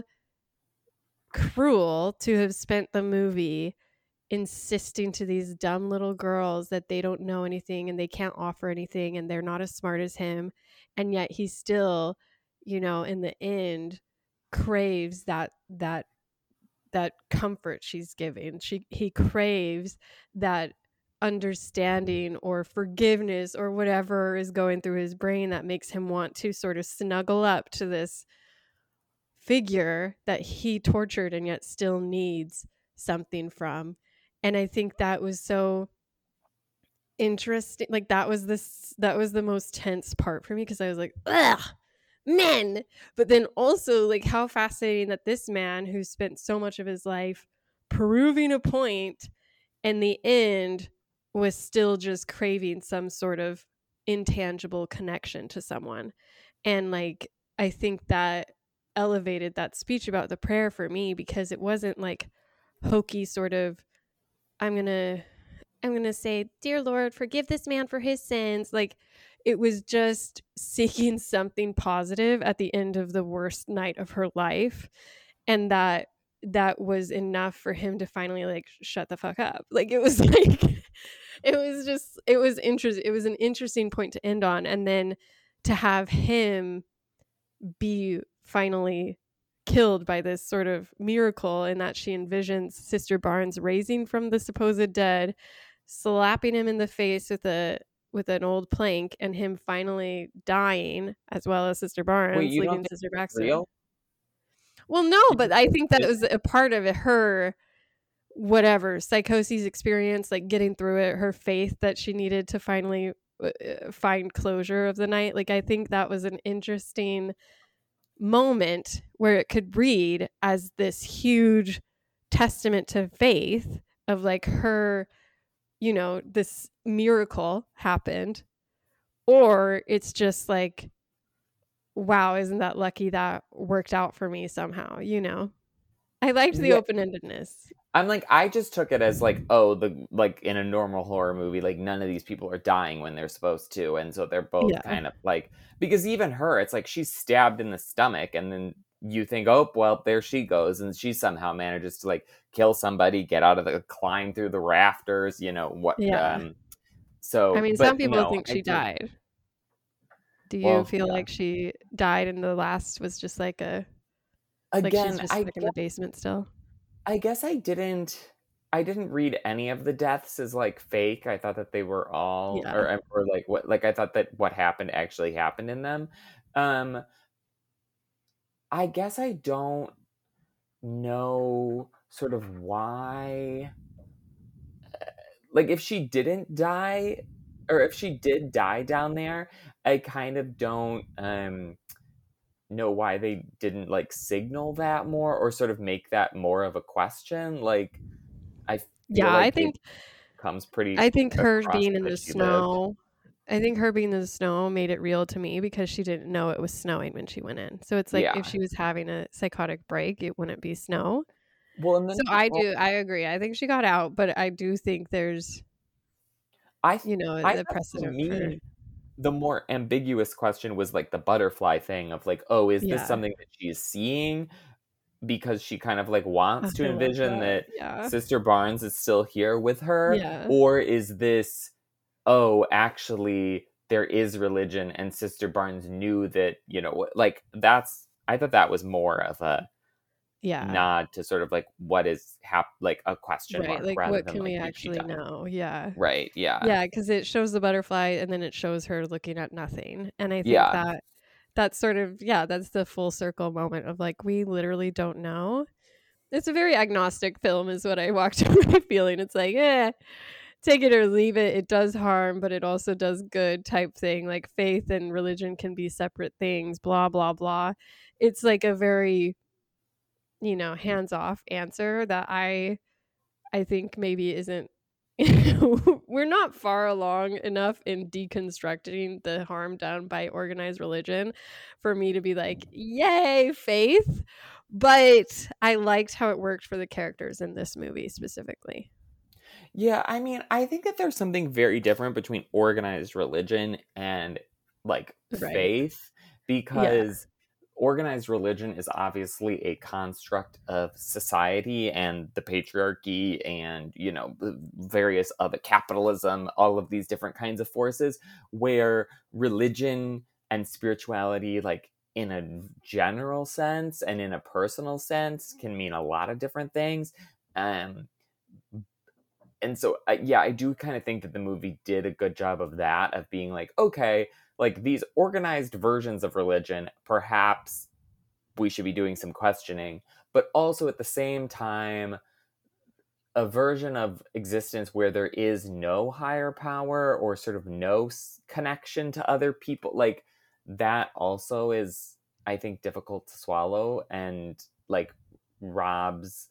Speaker 1: cruel to have spent the movie insisting to these dumb little girls that they don't know anything and they can't offer anything and they're not as smart as him, and yet he still, you know, in the end craves that that that comfort she's giving. She he craves that understanding or forgiveness or whatever is going through his brain that makes him want to sort of snuggle up to this figure that he tortured and yet still needs something from. And I think that was so interesting. Like that was this that was the most tense part for me because I was like, ugh, men. But then also like how fascinating that this man who spent so much of his life proving a point in the end was still just craving some sort of intangible connection to someone. And like I think that elevated that speech about the prayer for me because it wasn't like hokey sort of I'm going to I'm going to say, "Dear Lord, forgive this man for his sins." Like it was just seeking something positive at the end of the worst night of her life, and that that was enough for him to finally like shut the fuck up. Like it was like it was just it was interesting. It was an interesting point to end on, and then to have him be finally killed by this sort of miracle in that she envisions Sister Barnes raising from the supposed dead, slapping him in the face with a with an old plank, and him finally dying, as well as Sister
Speaker 2: Wait,
Speaker 1: Barnes,
Speaker 2: you don't
Speaker 1: leaving
Speaker 2: think
Speaker 1: Sister
Speaker 2: it's
Speaker 1: Baxter.
Speaker 2: real?
Speaker 1: Well, no,
Speaker 2: You
Speaker 1: but
Speaker 2: just
Speaker 1: I
Speaker 2: think
Speaker 1: think
Speaker 2: it's
Speaker 1: that was
Speaker 2: fiction?
Speaker 1: a part of it, her whatever psychosis experience, like getting through it, her faith that she needed to finally uh, find closure of the night. Like I think that was an interesting moment where it could read as this huge testament to faith of like her, you know, this miracle happened, or it's just like, wow, isn't that lucky that worked out for me somehow, you know? I liked the
Speaker 2: Yeah.
Speaker 1: open-endedness.
Speaker 2: I'm like, I just took it as like, oh, the like in a normal horror movie, like none of these people are dying when they're supposed to, and so they're both
Speaker 1: Yeah.
Speaker 2: kind of like, because even her, it's like she's stabbed in the stomach, and then you think, oh, well, there she goes, and she somehow manages to like kill somebody, get out of the, climb through the rafters, you know what?
Speaker 1: Yeah.
Speaker 2: Um, so,
Speaker 1: I mean, some
Speaker 2: but
Speaker 1: people
Speaker 2: no,
Speaker 1: think
Speaker 2: I
Speaker 1: she
Speaker 2: do.
Speaker 1: died. Do you
Speaker 2: Well,
Speaker 1: feel
Speaker 2: yeah.
Speaker 1: like she died and the last was just like a like she's
Speaker 2: Again,
Speaker 1: just
Speaker 2: I
Speaker 1: stuck in the basement still?
Speaker 2: I guess I didn't I didn't read any of the deaths as like fake. I thought that they were all
Speaker 1: Yeah.
Speaker 2: or um, or like what like I thought that what happened actually happened in them. Um I guess I don't know sort of why like if she didn't die or if she did die down there, I kind of don't um know why they didn't like signal that more or sort of make that more of a question. Like I feel
Speaker 1: Yeah, I
Speaker 2: like it
Speaker 1: think
Speaker 2: comes pretty
Speaker 1: I think her
Speaker 2: across
Speaker 1: being in
Speaker 2: that
Speaker 1: the
Speaker 2: she lived.
Speaker 1: snow I think her being in the snow made it real to me because she didn't know it was snowing when she went in. So it's like if
Speaker 2: Yeah.
Speaker 1: she was having a psychotic break, it wouldn't be snow.
Speaker 2: Well, and
Speaker 1: So
Speaker 2: then
Speaker 1: I
Speaker 2: al
Speaker 1: do I agree. I think she got out, but I do think there's,
Speaker 2: I th
Speaker 1: you know,
Speaker 2: I
Speaker 1: the
Speaker 2: thought for
Speaker 1: precedent for
Speaker 2: me, the more ambiguous question was, like, the butterfly thing of, like, oh, is this
Speaker 1: Yeah.
Speaker 2: something that she's seeing because she kind of, like,
Speaker 1: I
Speaker 2: wants to
Speaker 1: love
Speaker 2: envision
Speaker 1: that.
Speaker 2: that
Speaker 1: Yeah.
Speaker 2: Sister Barnes is still here with her?
Speaker 1: Yeah.
Speaker 2: Or is this, oh, actually, there is religion and Sister Barnes knew that, you know, what like, that's I thought that was more of a
Speaker 1: Yeah.
Speaker 2: nod to sort of, like, what is hap like, a question
Speaker 1: Right,
Speaker 2: mark
Speaker 1: like,
Speaker 2: rather
Speaker 1: what
Speaker 2: than,
Speaker 1: can we
Speaker 2: like, did she
Speaker 1: actually
Speaker 2: die?
Speaker 1: know? Yeah.
Speaker 2: Right, yeah.
Speaker 1: Yeah, because it shows the butterfly and then it shows her looking at nothing, and I think
Speaker 2: Yeah.
Speaker 1: that that's sort of yeah, that's the full circle moment of, like, we literally don't know. It's a very agnostic film is what I walked away feeling. It's like, "Eh, take it or leave it. It does harm, but it also does good," type thing, like, faith and religion can be separate things, blah, blah, blah. It's like a very, you know, hands-off answer that I I think maybe isn't we're not far along enough in deconstructing the harm done by organized religion for me to be like, "Yay, faith." But I liked how it worked for the characters in this movie specifically.
Speaker 2: Yeah, I mean, I think that there's something very different between organized religion and, like,
Speaker 1: Right.
Speaker 2: faith,
Speaker 1: Yeah.
Speaker 2: because organized religion is obviously a construct of society and the patriarchy and, you know, the various other capitalism, all of these different kinds of forces, where religion and spirituality, like, in a general sense and in a personal sense, can mean a lot of different things. Um and so I, yeah, I do kind of think that the movie did a good job of that, of being like, okay, like these organized versions of religion, perhaps we should be doing some questioning, but also at the same time, a version of existence where there is no higher power or sort of no s- connection to other people, like that also is, I think, difficult to swallow and like robs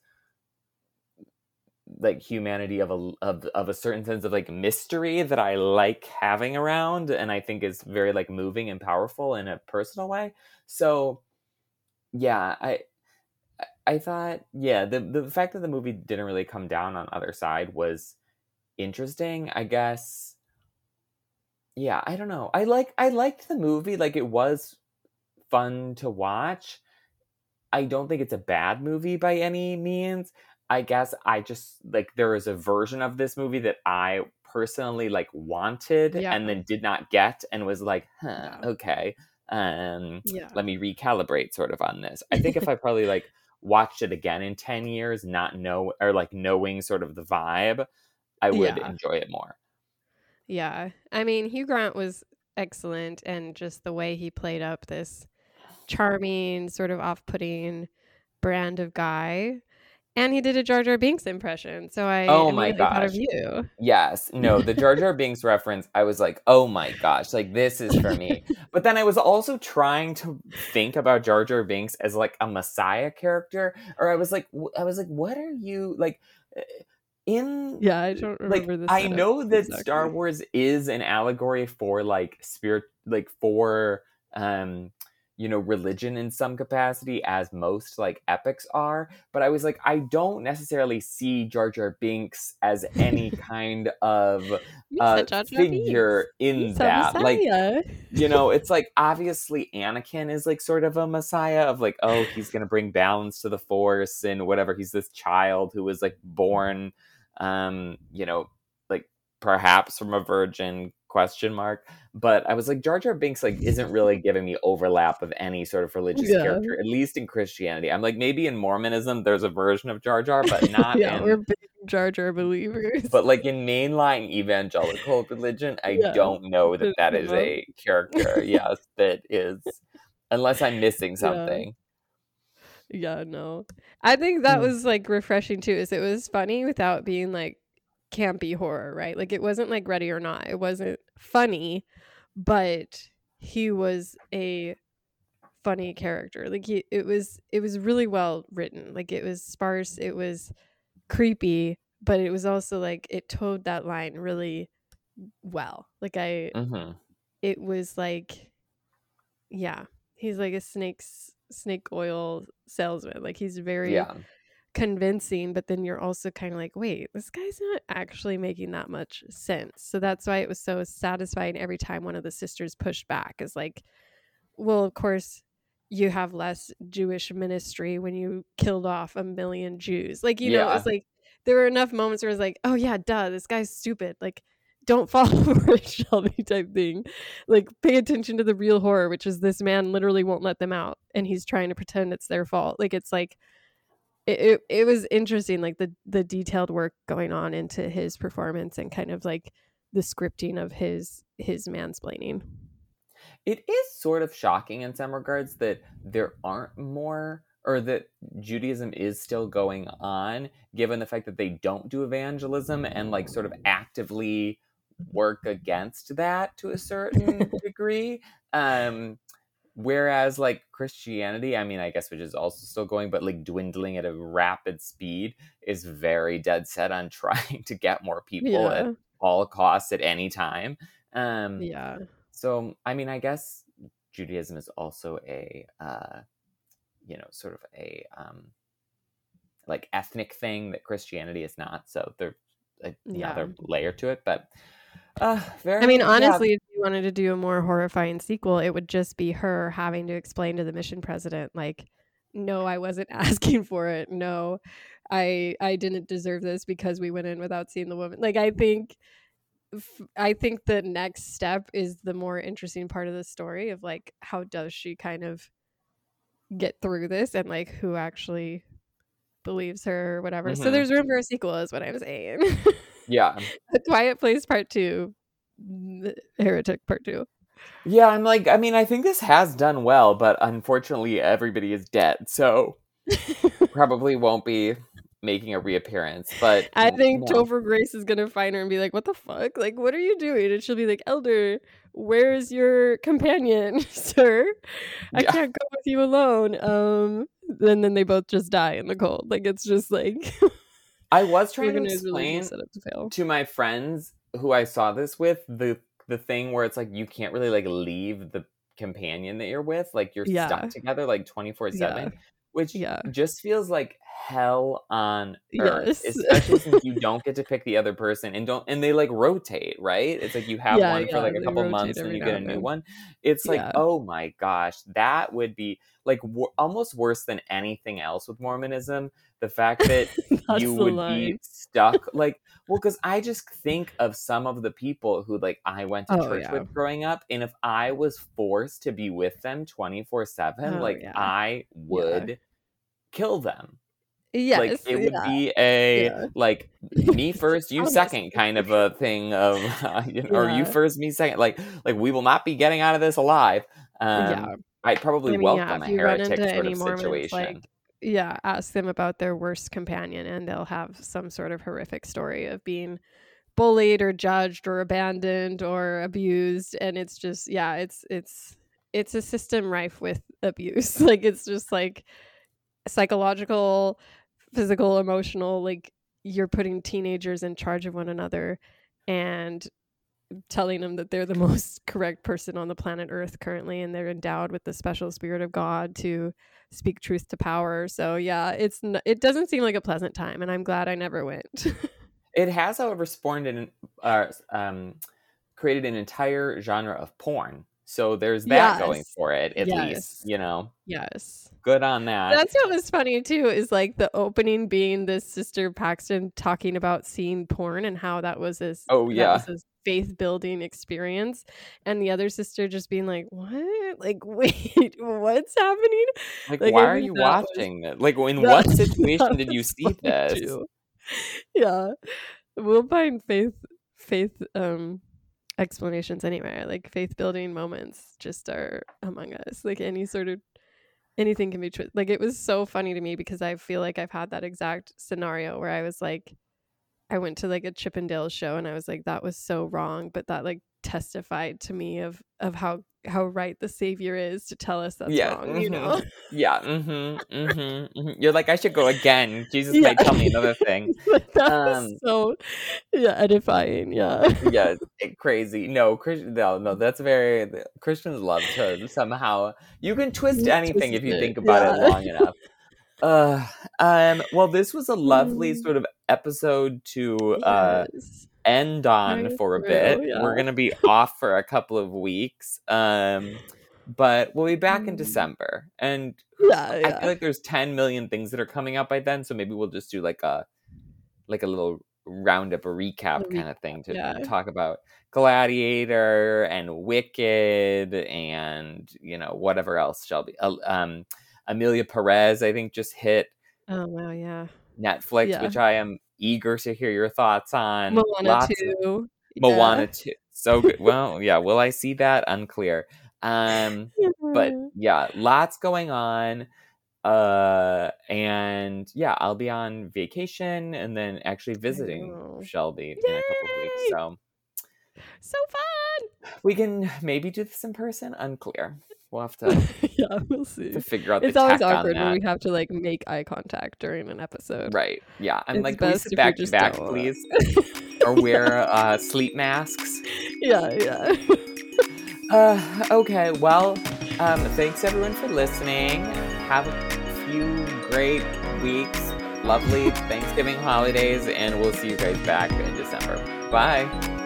Speaker 2: like humanity of a of of a certain sense of like mystery that I like having around and I think is very like moving and powerful in a personal way. So yeah, I I thought yeah, the the fact that the movie didn't really come down on other side was interesting, I guess. Yeah, I don't know. I like I liked the movie, like it was fun to watch. I don't think it's a bad movie by any means. I guess I just like there is a version of this movie that I personally like wanted
Speaker 1: Yeah.
Speaker 2: and then did not get and was like, "Huh,
Speaker 1: Yeah.
Speaker 2: okay. Um
Speaker 1: Yeah.
Speaker 2: let me recalibrate sort of on this." I think if I probably like watched it again in ten years not know or like knowing sort of the vibe, I would
Speaker 1: Yeah.
Speaker 2: enjoy it more.
Speaker 1: Yeah. I mean, Hugh Grant was excellent and just the way he played up this charming, sort of off-putting brand of guy. And he did a Jar Jar Binks impression, so I
Speaker 2: Oh my
Speaker 1: immediately thought of
Speaker 2: gosh.
Speaker 1: you.
Speaker 2: Yes. No, the Jar Jar Binks reference, I was like, "Oh my gosh, like this is for me." But then I was also trying to think about Jar Jar Binks as like a messiah character, or I was like w- I was like, "What are you like uh, in
Speaker 1: Yeah, I don't
Speaker 2: like
Speaker 1: remember the
Speaker 2: I
Speaker 1: setup
Speaker 2: know that Star
Speaker 1: exactly.
Speaker 2: Wars is an allegory for like spirit like for um you know, religion in some capacity, as most like epics are. But I was like, I don't necessarily see Jar Jar Binks as any kind of
Speaker 1: You
Speaker 2: uh
Speaker 1: said Jar Jar
Speaker 2: figure
Speaker 1: Binks. You
Speaker 2: in
Speaker 1: saw
Speaker 2: that. Like,
Speaker 1: Messiah.
Speaker 2: you know, it's like obviously Anakin is like sort of a messiah of like, oh, he's gonna bring balance to the Force and whatever. He's this child who was like born, um, you know, like perhaps from a virgin, question mark. But I was like, Jar Jar Binks like isn't really giving me overlap of any sort of religious
Speaker 1: Yeah.
Speaker 2: character, at least in Christianity. I'm like, maybe in Mormonism there's a version of Jar Jar, but not
Speaker 1: Yeah,
Speaker 2: in
Speaker 1: we're big Jar Jar believers.
Speaker 2: but like in mainline evangelical religion, I
Speaker 1: Yeah.
Speaker 2: don't know that that
Speaker 1: Doesn't
Speaker 2: is
Speaker 1: come up.
Speaker 2: a character, yes, that is, unless I'm missing
Speaker 1: Yeah.
Speaker 2: something.
Speaker 1: Yeah, no. I think that
Speaker 2: Mm.
Speaker 1: was like refreshing too, is it was funny without being like campy horror, right? Like it wasn't like Ready or Not. It wasn't funny, but he was a funny character. Like he it was it was really well written. Like it was sparse, it was creepy, but it was also like it towed that line really well. Like I
Speaker 2: hmm
Speaker 1: it was like yeah, he's like a snake's snake oil salesman. Like he's very
Speaker 2: Yeah.
Speaker 1: convincing, but then you're also kind of like, wait, this guy's not actually making that much sense. So that's why it was so satisfying every time one of the sisters pushed back, is like, well, of course you have less Jewish ministry when you killed off a million Jews. Like, you know, it was
Speaker 2: Yeah.
Speaker 1: like there were enough moments where it was like, oh yeah, duh, this guy's stupid. Like, don't fall for it, Shelby, type thing. Like, pay attention to the real horror, which is this man literally won't let them out and he's trying to pretend it's their fault. Like, it's like it, it, it was interesting, like the the detailed work going on into his performance and kind of like the scripting of his his mansplaining.
Speaker 2: It is sort of shocking in some regards that there aren't more, or that Judaism is still going on, given the fact that they don't do evangelism and like sort of actively work against that to a certain degree. Um, whereas like Christianity, I mean, I guess which is also still going, but like dwindling at a rapid speed, is very dead set on trying to get more people
Speaker 1: Yeah.
Speaker 2: at all costs at any time. Um,
Speaker 1: Yeah.
Speaker 2: so, I mean, I guess Judaism is also a, uh, you know, sort of a um, like ethnic thing that Christianity is not. So there's another
Speaker 1: Yeah.
Speaker 2: layer to it. But uh, very.
Speaker 1: I mean,
Speaker 2: yeah.
Speaker 1: honestly, if you wanted to do a more horrifying sequel, it would just be her having to explain to the mission president, like, no, I wasn't asking for it. No, I I didn't deserve this because we went in without seeing the woman. Like, I think I think the next step is the more interesting part of the story of like, how does she kind of get through this and like who actually believes her or whatever.
Speaker 2: Mhm.
Speaker 1: So there's room for a sequel is what I'm saying.
Speaker 2: Yeah.
Speaker 1: A Quiet Place Part Two, Heretic Part Two.
Speaker 2: Yeah, I'm like, I mean, I think this has done well, but unfortunately everybody is dead, so probably won't be making a reappearance. But
Speaker 1: I think
Speaker 2: no.
Speaker 1: Topher Grace is gonna find her and be like, "What the fuck? Like, what are you doing?" And she'll be like, "Elder, where's your companion, sir? I
Speaker 2: Yeah.
Speaker 1: can't go with you alone." Um, and then they both just die in the cold. Like, it's just like
Speaker 2: I was trying to
Speaker 1: Logan is really
Speaker 2: explain
Speaker 1: set up to fail.
Speaker 2: to my friends who I saw this with the the thing where it's like you can't really like leave the companion that you're with, like you're
Speaker 1: Yeah.
Speaker 2: stuck together like twenty-four seven,
Speaker 1: Yeah.
Speaker 2: which
Speaker 1: Yeah.
Speaker 2: just feels like hell on earth,
Speaker 1: Yes.
Speaker 2: especially since you don't get to pick the other person and don't and they like rotate, right? It's like you have
Speaker 1: Yeah,
Speaker 2: one for
Speaker 1: yeah,
Speaker 2: like a
Speaker 1: they
Speaker 2: couple
Speaker 1: rotate
Speaker 2: months and
Speaker 1: every
Speaker 2: you
Speaker 1: now
Speaker 2: get a
Speaker 1: and
Speaker 2: new
Speaker 1: then.
Speaker 2: one. It's like,
Speaker 1: Yeah.
Speaker 2: oh my gosh, that would be like w- almost worse than anything else with Mormonism. The fact that
Speaker 1: That's
Speaker 2: you
Speaker 1: the
Speaker 2: would
Speaker 1: line.
Speaker 2: be stuck like well because I just think of some of the people who like I went to
Speaker 1: Oh,
Speaker 2: church
Speaker 1: yeah.
Speaker 2: with growing up, and if I was forced to be with them twenty-four seven,
Speaker 1: Oh,
Speaker 2: like
Speaker 1: yeah.
Speaker 2: I would kill them.
Speaker 1: Yes.
Speaker 2: Like it would
Speaker 1: yeah.
Speaker 2: be a
Speaker 1: Yeah.
Speaker 2: like me first, you
Speaker 1: Honest.
Speaker 2: second kind of a thing of uh, you know, or you
Speaker 1: Yeah.
Speaker 2: first, me second. Like like we will not be getting out of this alive. Um,
Speaker 1: Yeah.
Speaker 2: I'd probably
Speaker 1: I mean, yeah,
Speaker 2: welcome
Speaker 1: if
Speaker 2: a
Speaker 1: you run
Speaker 2: heretic
Speaker 1: into
Speaker 2: sort
Speaker 1: any
Speaker 2: of
Speaker 1: Mormons,
Speaker 2: situation.
Speaker 1: like, yeah, ask them about their worst companion and they'll have some sort of horrific story of being bullied or judged or abandoned or abused. And it's just, yeah, it's, it's, it's a system rife with abuse. Like, it's just like psychological, physical, emotional, like you're putting teenagers in charge of one another and telling them that they're the most correct person on the planet Earth currently, and they're endowed with the special spirit of God to speak truth to power. So yeah, it's n- it doesn't seem like a pleasant time, and I'm glad I never went.
Speaker 2: It has, however, spawned an uh, um, created an entire genre of porn. So there's that
Speaker 1: Yes.
Speaker 2: going for it, at
Speaker 1: Yes.
Speaker 2: least, you know.
Speaker 1: Yes.
Speaker 2: Good on that.
Speaker 1: That's what was funny too, is like the opening being this Sister Paxton talking about seeing porn and how that was his
Speaker 2: Oh,
Speaker 1: that
Speaker 2: yeah.
Speaker 1: was his faith building experience, and the other sister just being like, "What? Like, wait, what's happening?"
Speaker 2: Like,
Speaker 1: Like,
Speaker 2: why
Speaker 1: I
Speaker 2: are
Speaker 1: think
Speaker 2: you
Speaker 1: that was
Speaker 2: watching this? Like, in
Speaker 1: that,
Speaker 2: what situation
Speaker 1: that
Speaker 2: did you
Speaker 1: was
Speaker 2: see
Speaker 1: funny
Speaker 2: this?
Speaker 1: too. Yeah, we'll find faith faith um explanations anywhere. Like faith building moments just are among us. Like any sort of anything can be true. Like it was so funny to me because I feel like I've had that exact scenario where I was like, I went to like a Chippendale show and I was like, that was so wrong, but that like testified to me of of how how right the Savior is to tell us that's
Speaker 2: Yeah.
Speaker 1: wrong, you
Speaker 2: mhm.
Speaker 1: know?
Speaker 2: Yeah. Mm-hmm. Mm-hmm. hmm You're like, I should go again. Jesus
Speaker 1: Yeah.
Speaker 2: might tell me another thing.
Speaker 1: Like, that
Speaker 2: Um,
Speaker 1: was so yeah, edifying. Yeah.
Speaker 2: yeah, it- crazy. No, Christian. No, no, that's very the- Christians love to somehow. You can twist anything
Speaker 1: Twist
Speaker 2: if you
Speaker 1: it,
Speaker 2: think about it
Speaker 1: yeah.
Speaker 2: long enough. Uh, um. Well, this was a lovely
Speaker 1: Mm.
Speaker 2: sort of episode to uh
Speaker 1: Yes.
Speaker 2: end on
Speaker 1: Carry
Speaker 2: for a
Speaker 1: through,
Speaker 2: bit.
Speaker 1: yeah.
Speaker 2: We're gonna be off for a couple of weeks. Um, but we'll be back in
Speaker 1: Mm.
Speaker 2: December, and
Speaker 1: Yeah,
Speaker 2: I
Speaker 1: yeah.
Speaker 2: feel like there's ten million things that are coming up by then. So maybe we'll just do like a like a little roundup, a recap
Speaker 1: A
Speaker 2: kind of thing to
Speaker 1: yeah.
Speaker 2: talk about Gladiator and Wicked and, you know, whatever else shall be. Uh, Um, Amelia Perez, I think, just hit
Speaker 1: Oh wow, yeah.
Speaker 2: Netflix,
Speaker 1: Yeah.
Speaker 2: which I am eager to hear your thoughts on.
Speaker 1: Moana
Speaker 2: Lots of
Speaker 1: too.
Speaker 2: Moana
Speaker 1: Yeah.
Speaker 2: too. So good. Well, yeah. Will I see that? Unclear. Um, but
Speaker 1: Yeah.
Speaker 2: yeah, lots going on. Uh, and yeah, I'll be on vacation and then actually visiting
Speaker 1: know.
Speaker 2: Shelby in a couple of weeks.
Speaker 1: Yay!
Speaker 2: So
Speaker 1: So fun.
Speaker 2: we can maybe do this in person. Unclear. We'll have to,
Speaker 1: Yeah, we'll see.
Speaker 2: to figure out
Speaker 1: It's
Speaker 2: the
Speaker 1: always
Speaker 2: tech on
Speaker 1: awkward when
Speaker 2: that.
Speaker 1: we have to like make eye contact during an episode.
Speaker 2: Right. Yeah. I'm
Speaker 1: It's
Speaker 2: like, can we
Speaker 1: best
Speaker 2: sit
Speaker 1: if we
Speaker 2: back to
Speaker 1: just
Speaker 2: back,
Speaker 1: don't.
Speaker 2: please? Or wear uh, sleep masks?
Speaker 1: Yeah, yeah.
Speaker 2: Uh, okay, well, um, thanks everyone for listening. Have a few great weeks, lovely Thanksgiving holidays, and we'll see you guys back in December. Bye.